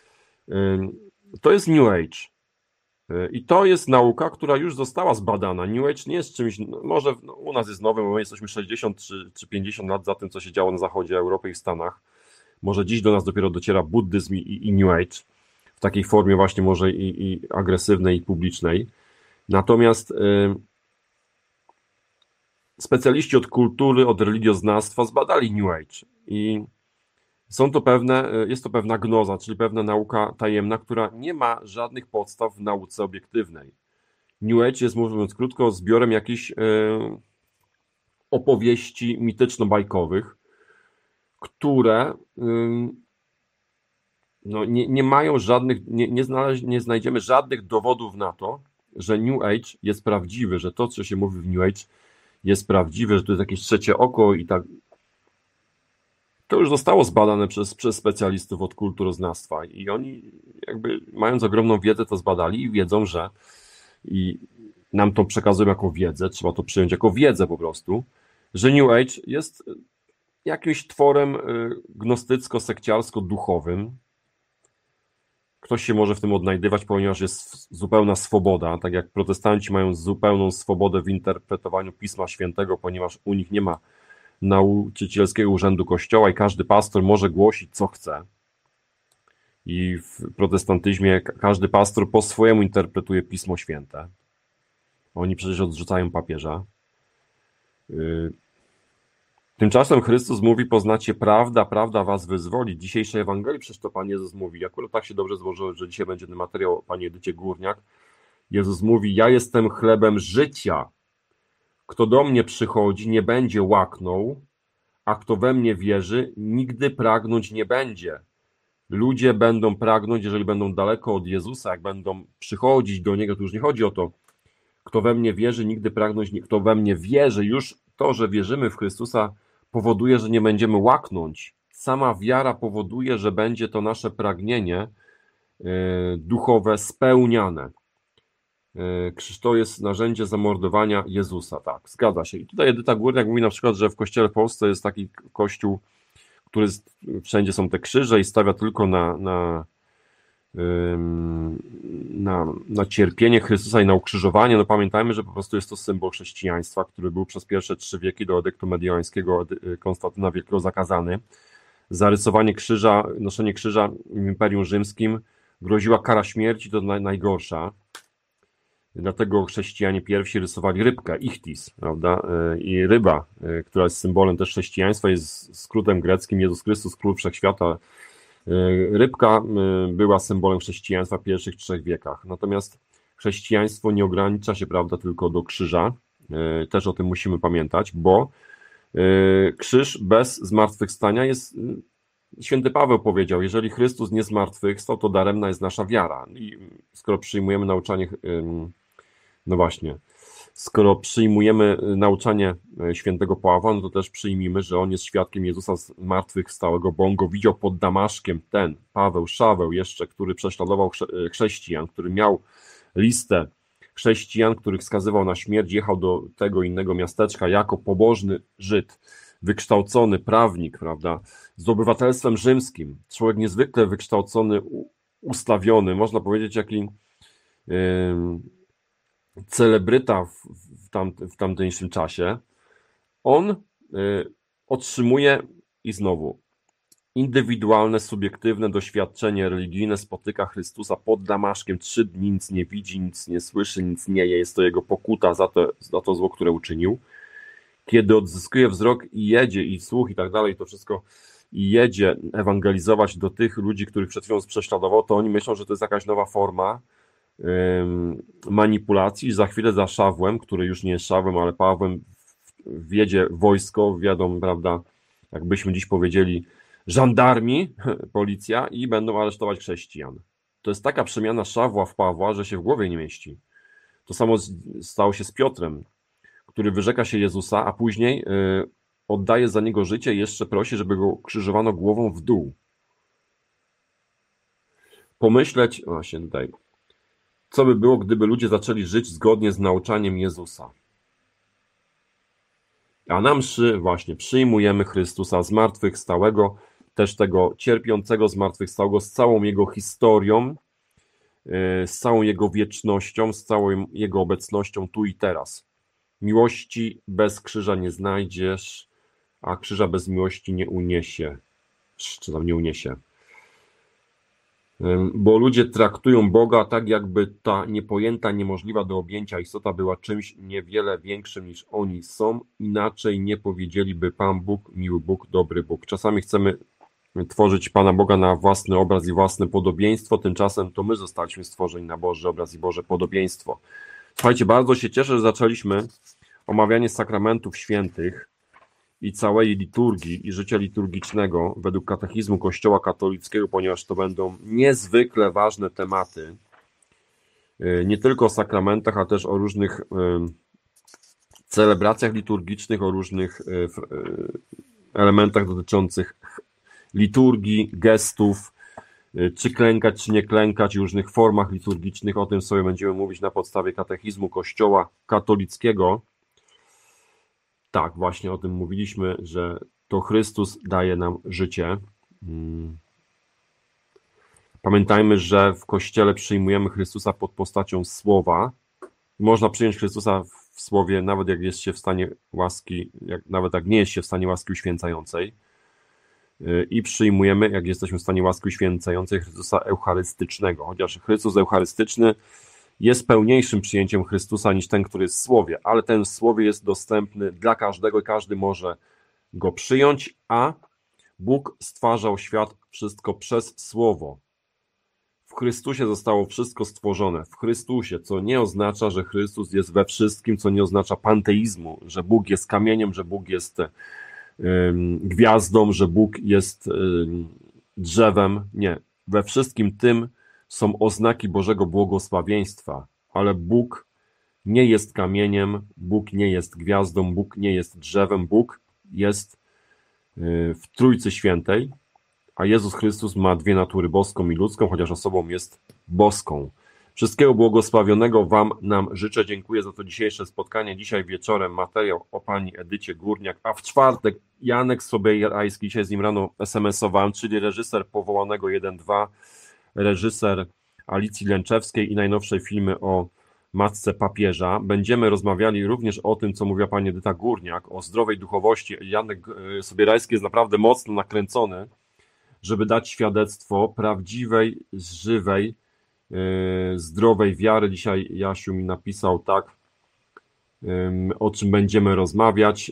To jest New Age. I to jest nauka, która już została zbadana. New Age nie jest czymś, może no, u nas jest nowym, bo my jesteśmy sześćdziesiąt czy, czy pięćdziesiąt lat za tym, co się działo na zachodzie Europy i w Stanach. Może dziś do nas dopiero dociera buddyzm i, i New Age w takiej formie właśnie może i, i agresywnej i publicznej. Natomiast y, specjaliści od kultury, od religioznawstwa zbadali New Age i są to pewne, jest to pewna gnoza, czyli pewna nauka tajemna, która nie ma żadnych podstaw w nauce obiektywnej. New Age jest, mówiąc krótko, zbiorem jakichś y, opowieści mityczno-bajkowych, które y, no, nie, nie mają żadnych, nie, nie, znaleźć, nie znajdziemy żadnych dowodów na to, że New Age jest prawdziwy, że to, co się mówi w New Age, jest prawdziwe, że to jest jakieś trzecie oko i tak. To już zostało zbadane przez, przez specjalistów od kulturoznawstwa i oni jakby mając ogromną wiedzę to zbadali i wiedzą, że i nam to przekazują jako wiedzę, trzeba to przyjąć jako wiedzę po prostu, że New Age jest jakimś tworem gnostycko-sekciarsko-duchowym. Ktoś się może w tym odnajdywać, ponieważ jest zupełna swoboda, tak jak protestanci mają zupełną swobodę w interpretowaniu Pisma Świętego, ponieważ u nich nie ma nauczycielskiego urzędu Kościoła i każdy pastor może głosić co chce. I w protestantyzmie każdy pastor po swojemu interpretuje Pismo Święte. Oni przecież odrzucają papieża. Tymczasem Chrystus mówi, poznacie prawdę, a prawda was wyzwoli. W dzisiejszej Ewangelii przecież to Pan Jezus mówi. Akurat tak się dobrze złożyło, że dzisiaj będzie ten materiał o Pani Edycie Górniak. Jezus mówi, ja jestem chlebem życia. Kto do mnie przychodzi, nie będzie łaknął, a kto we mnie wierzy, nigdy pragnąć nie będzie. Ludzie będą pragnąć, jeżeli będą daleko od Jezusa, jak będą przychodzić do Niego, to już nie chodzi o to, kto we mnie wierzy, nigdy pragnąć nie, kto we mnie wierzy, już to, że wierzymy w Chrystusa, powoduje, że nie będziemy łaknąć. Sama wiara powoduje, że będzie to nasze pragnienie yy, duchowe spełniane. Krzyż to jest narzędzie zamordowania Jezusa. Tak, zgadza się. I tutaj Edyta Górniak mówi na przykład, że w kościele w Polsce jest taki kościół, który jest, wszędzie są te krzyże i stawia tylko na, na, na, na cierpienie Chrystusa i na ukrzyżowanie. No pamiętajmy, że po prostu jest to symbol chrześcijaństwa, który był przez pierwsze trzy wieki do edyktu mediolańskiego Konstantyna Wielkiego zakazany. Zarysowanie krzyża, noszenie krzyża w Imperium Rzymskim groziła kara śmierci, to najgorsza. Dlatego chrześcijanie pierwsi rysowali rybkę, ichthys, prawda? I ryba, która jest symbolem też chrześcijaństwa, jest skrótem greckim Jezus Chrystus, Król Wszechświata. Rybka była symbolem chrześcijaństwa w pierwszych trzech wiekach. Natomiast chrześcijaństwo nie ogranicza się, prawda, tylko do krzyża. Też o tym musimy pamiętać, bo krzyż bez zmartwychwstania jest, święty Paweł powiedział, jeżeli Chrystus nie zmartwychwstał, to daremna jest nasza wiara. I skoro przyjmujemy nauczanie, no właśnie, skoro przyjmujemy nauczanie świętego Pawła, no to też przyjmijmy, że on jest świadkiem Jezusa zmartwychwstałego, bo on go widział pod Damaszkiem, ten Paweł, Szaweł jeszcze, który prześladował chrześcijan, który miał listę chrześcijan, których wskazywał na śmierć, jechał do tego innego miasteczka jako pobożny Żyd, wykształcony prawnik, prawda, z obywatelstwem rzymskim, człowiek niezwykle wykształcony, ustawiony, można powiedzieć, jaki yy, celebryta w, w, tam, w tamtejszym czasie, on yy, otrzymuje i znowu indywidualne, subiektywne doświadczenie religijne, spotyka Chrystusa pod Damaszkiem, trzy dni nic nie widzi, nic nie słyszy, nic nie je, jest to jego pokuta za to, za to zło, które uczynił. Kiedy odzyskuje wzrok i jedzie, i słuch, i tak dalej, to wszystko, i jedzie ewangelizować do tych ludzi, których przed chwilą prześladował, to oni myślą, że to jest jakaś nowa forma ym, manipulacji. Za chwilę za Szawłem, który już nie jest Szawłem, ale Pawłem, wjedzie wojsko, wiadomo, prawda, jakbyśmy dziś powiedzieli, żandarmi, policja, i będą aresztować chrześcijan. To jest taka przemiana Szawła w Pawła, że się w głowie nie mieści. To samo stało się z Piotrem, który wyrzeka się Jezusa, a później y, oddaje za niego życie i jeszcze prosi, żeby go krzyżowano głową w dół. Pomyśleć, właśnie tutaj, co by było, gdyby ludzie zaczęli żyć zgodnie z nauczaniem Jezusa. A na mszy właśnie przyjmujemy Chrystusa zmartwychwstałego, też tego cierpiącego zmartwychwstałego, z całą jego historią, z całą jego wiecznością, z całą jego obecnością tu i teraz. Miłości bez krzyża nie znajdziesz, a krzyża bez miłości nie uniesie. Czy tam nie uniesie. Bo ludzie traktują Boga tak, jakby ta niepojęta, niemożliwa do objęcia istota była czymś niewiele większym niż oni są. Inaczej nie powiedzieliby Pan Bóg, miły Bóg, dobry Bóg. Czasami chcemy tworzyć Pana Boga na własny obraz i własne podobieństwo, tymczasem to my zostaliśmy stworzeni na Boży obraz i Boże podobieństwo. Słuchajcie, bardzo się cieszę, że zaczęliśmy omawianie sakramentów świętych i całej liturgii i życia liturgicznego według katechizmu Kościoła katolickiego, ponieważ to będą niezwykle ważne tematy, nie tylko o sakramentach, ale też o różnych celebracjach liturgicznych, o różnych elementach dotyczących liturgii, gestów, czy klękać, czy nie klękać, różnych formach liturgicznych. O tym sobie będziemy mówić na podstawie katechizmu Kościoła katolickiego. Tak, właśnie o tym mówiliśmy, że to Chrystus daje nam życie. Pamiętajmy, że w Kościele przyjmujemy Chrystusa pod postacią słowa. Można przyjąć Chrystusa w słowie, nawet jak jest się w stanie łaski, jak, nawet jak nie jest się w stanie łaski uświęcającej. I przyjmujemy, jak jesteśmy w stanie łaski uświęcającej, Chrystusa eucharystycznego. Chociaż Chrystus eucharystyczny jest pełniejszym przyjęciem Chrystusa niż ten, który jest w Słowie, ale ten w Słowie jest dostępny dla każdego i każdy może go przyjąć, a Bóg stwarzał świat wszystko przez Słowo. W Chrystusie zostało wszystko stworzone. W Chrystusie, co nie oznacza, że Chrystus jest we wszystkim, co nie oznacza panteizmu, że Bóg jest kamieniem, że Bóg jest ym, gwiazdą, że Bóg jest ym, drzewem. Nie. We wszystkim tym są oznaki Bożego błogosławieństwa, ale Bóg nie jest kamieniem, Bóg nie jest gwiazdą, Bóg nie jest drzewem, Bóg jest w Trójcy Świętej, a Jezus Chrystus ma dwie natury, boską i ludzką, chociaż osobą jest boską. Wszystkiego błogosławionego Wam nam życzę. Dziękuję za to dzisiejsze spotkanie. Dzisiaj wieczorem materiał o pani Edycie Górniak, a w czwartek Janek Sobierajski, dzisiaj z nim rano es em esowałem, czyli reżyser Powołanego jeden dwa, reżyser Alicji Lęczewskiej i najnowszej filmy o matce papieża. Będziemy rozmawiali również o tym, co mówiła pani Edyta Górniak, o zdrowej duchowości. Janek Sobierajski jest naprawdę mocno nakręcony, żeby dać świadectwo prawdziwej, żywej, zdrowej wiary. Dzisiaj Jasiu mi napisał tak, o czym będziemy rozmawiać.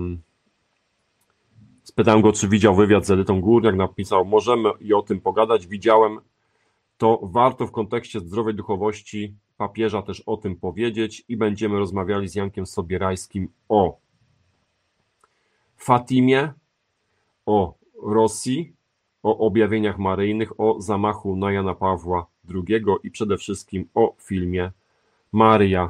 Spytałem go, czy widział wywiad z Edytą Górniak, napisał, możemy i o tym pogadać, widziałem, to warto w kontekście zdrowej duchowości papieża też o tym powiedzieć i będziemy rozmawiali z Jankiem Sobierajskim o Fatimie, o Rosji, o objawieniach maryjnych, o zamachu na Jana Pawła drugiego i przede wszystkim o filmie Maryja,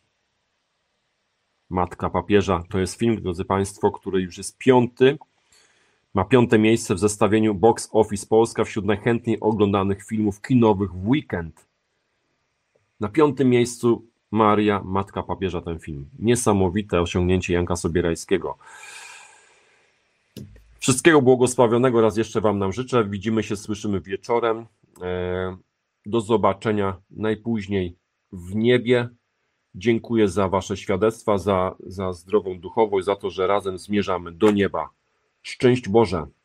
Matka Papieża. To jest film, drodzy Państwo, który już jest piąty, ma piąte miejsce w zestawieniu Box Office Polska wśród najchętniej oglądanych filmów kinowych w weekend. Na piątym miejscu Maryja, Matka Papieża, ten film. Niesamowite osiągnięcie Janka Sobierajskiego. Wszystkiego błogosławionego raz jeszcze Wam nam życzę. Widzimy się, słyszymy wieczorem. Do zobaczenia najpóźniej w niebie. Dziękuję za Wasze świadectwa, za, za zdrową duchowość, za to, że razem zmierzamy do nieba. Szczęść Boże!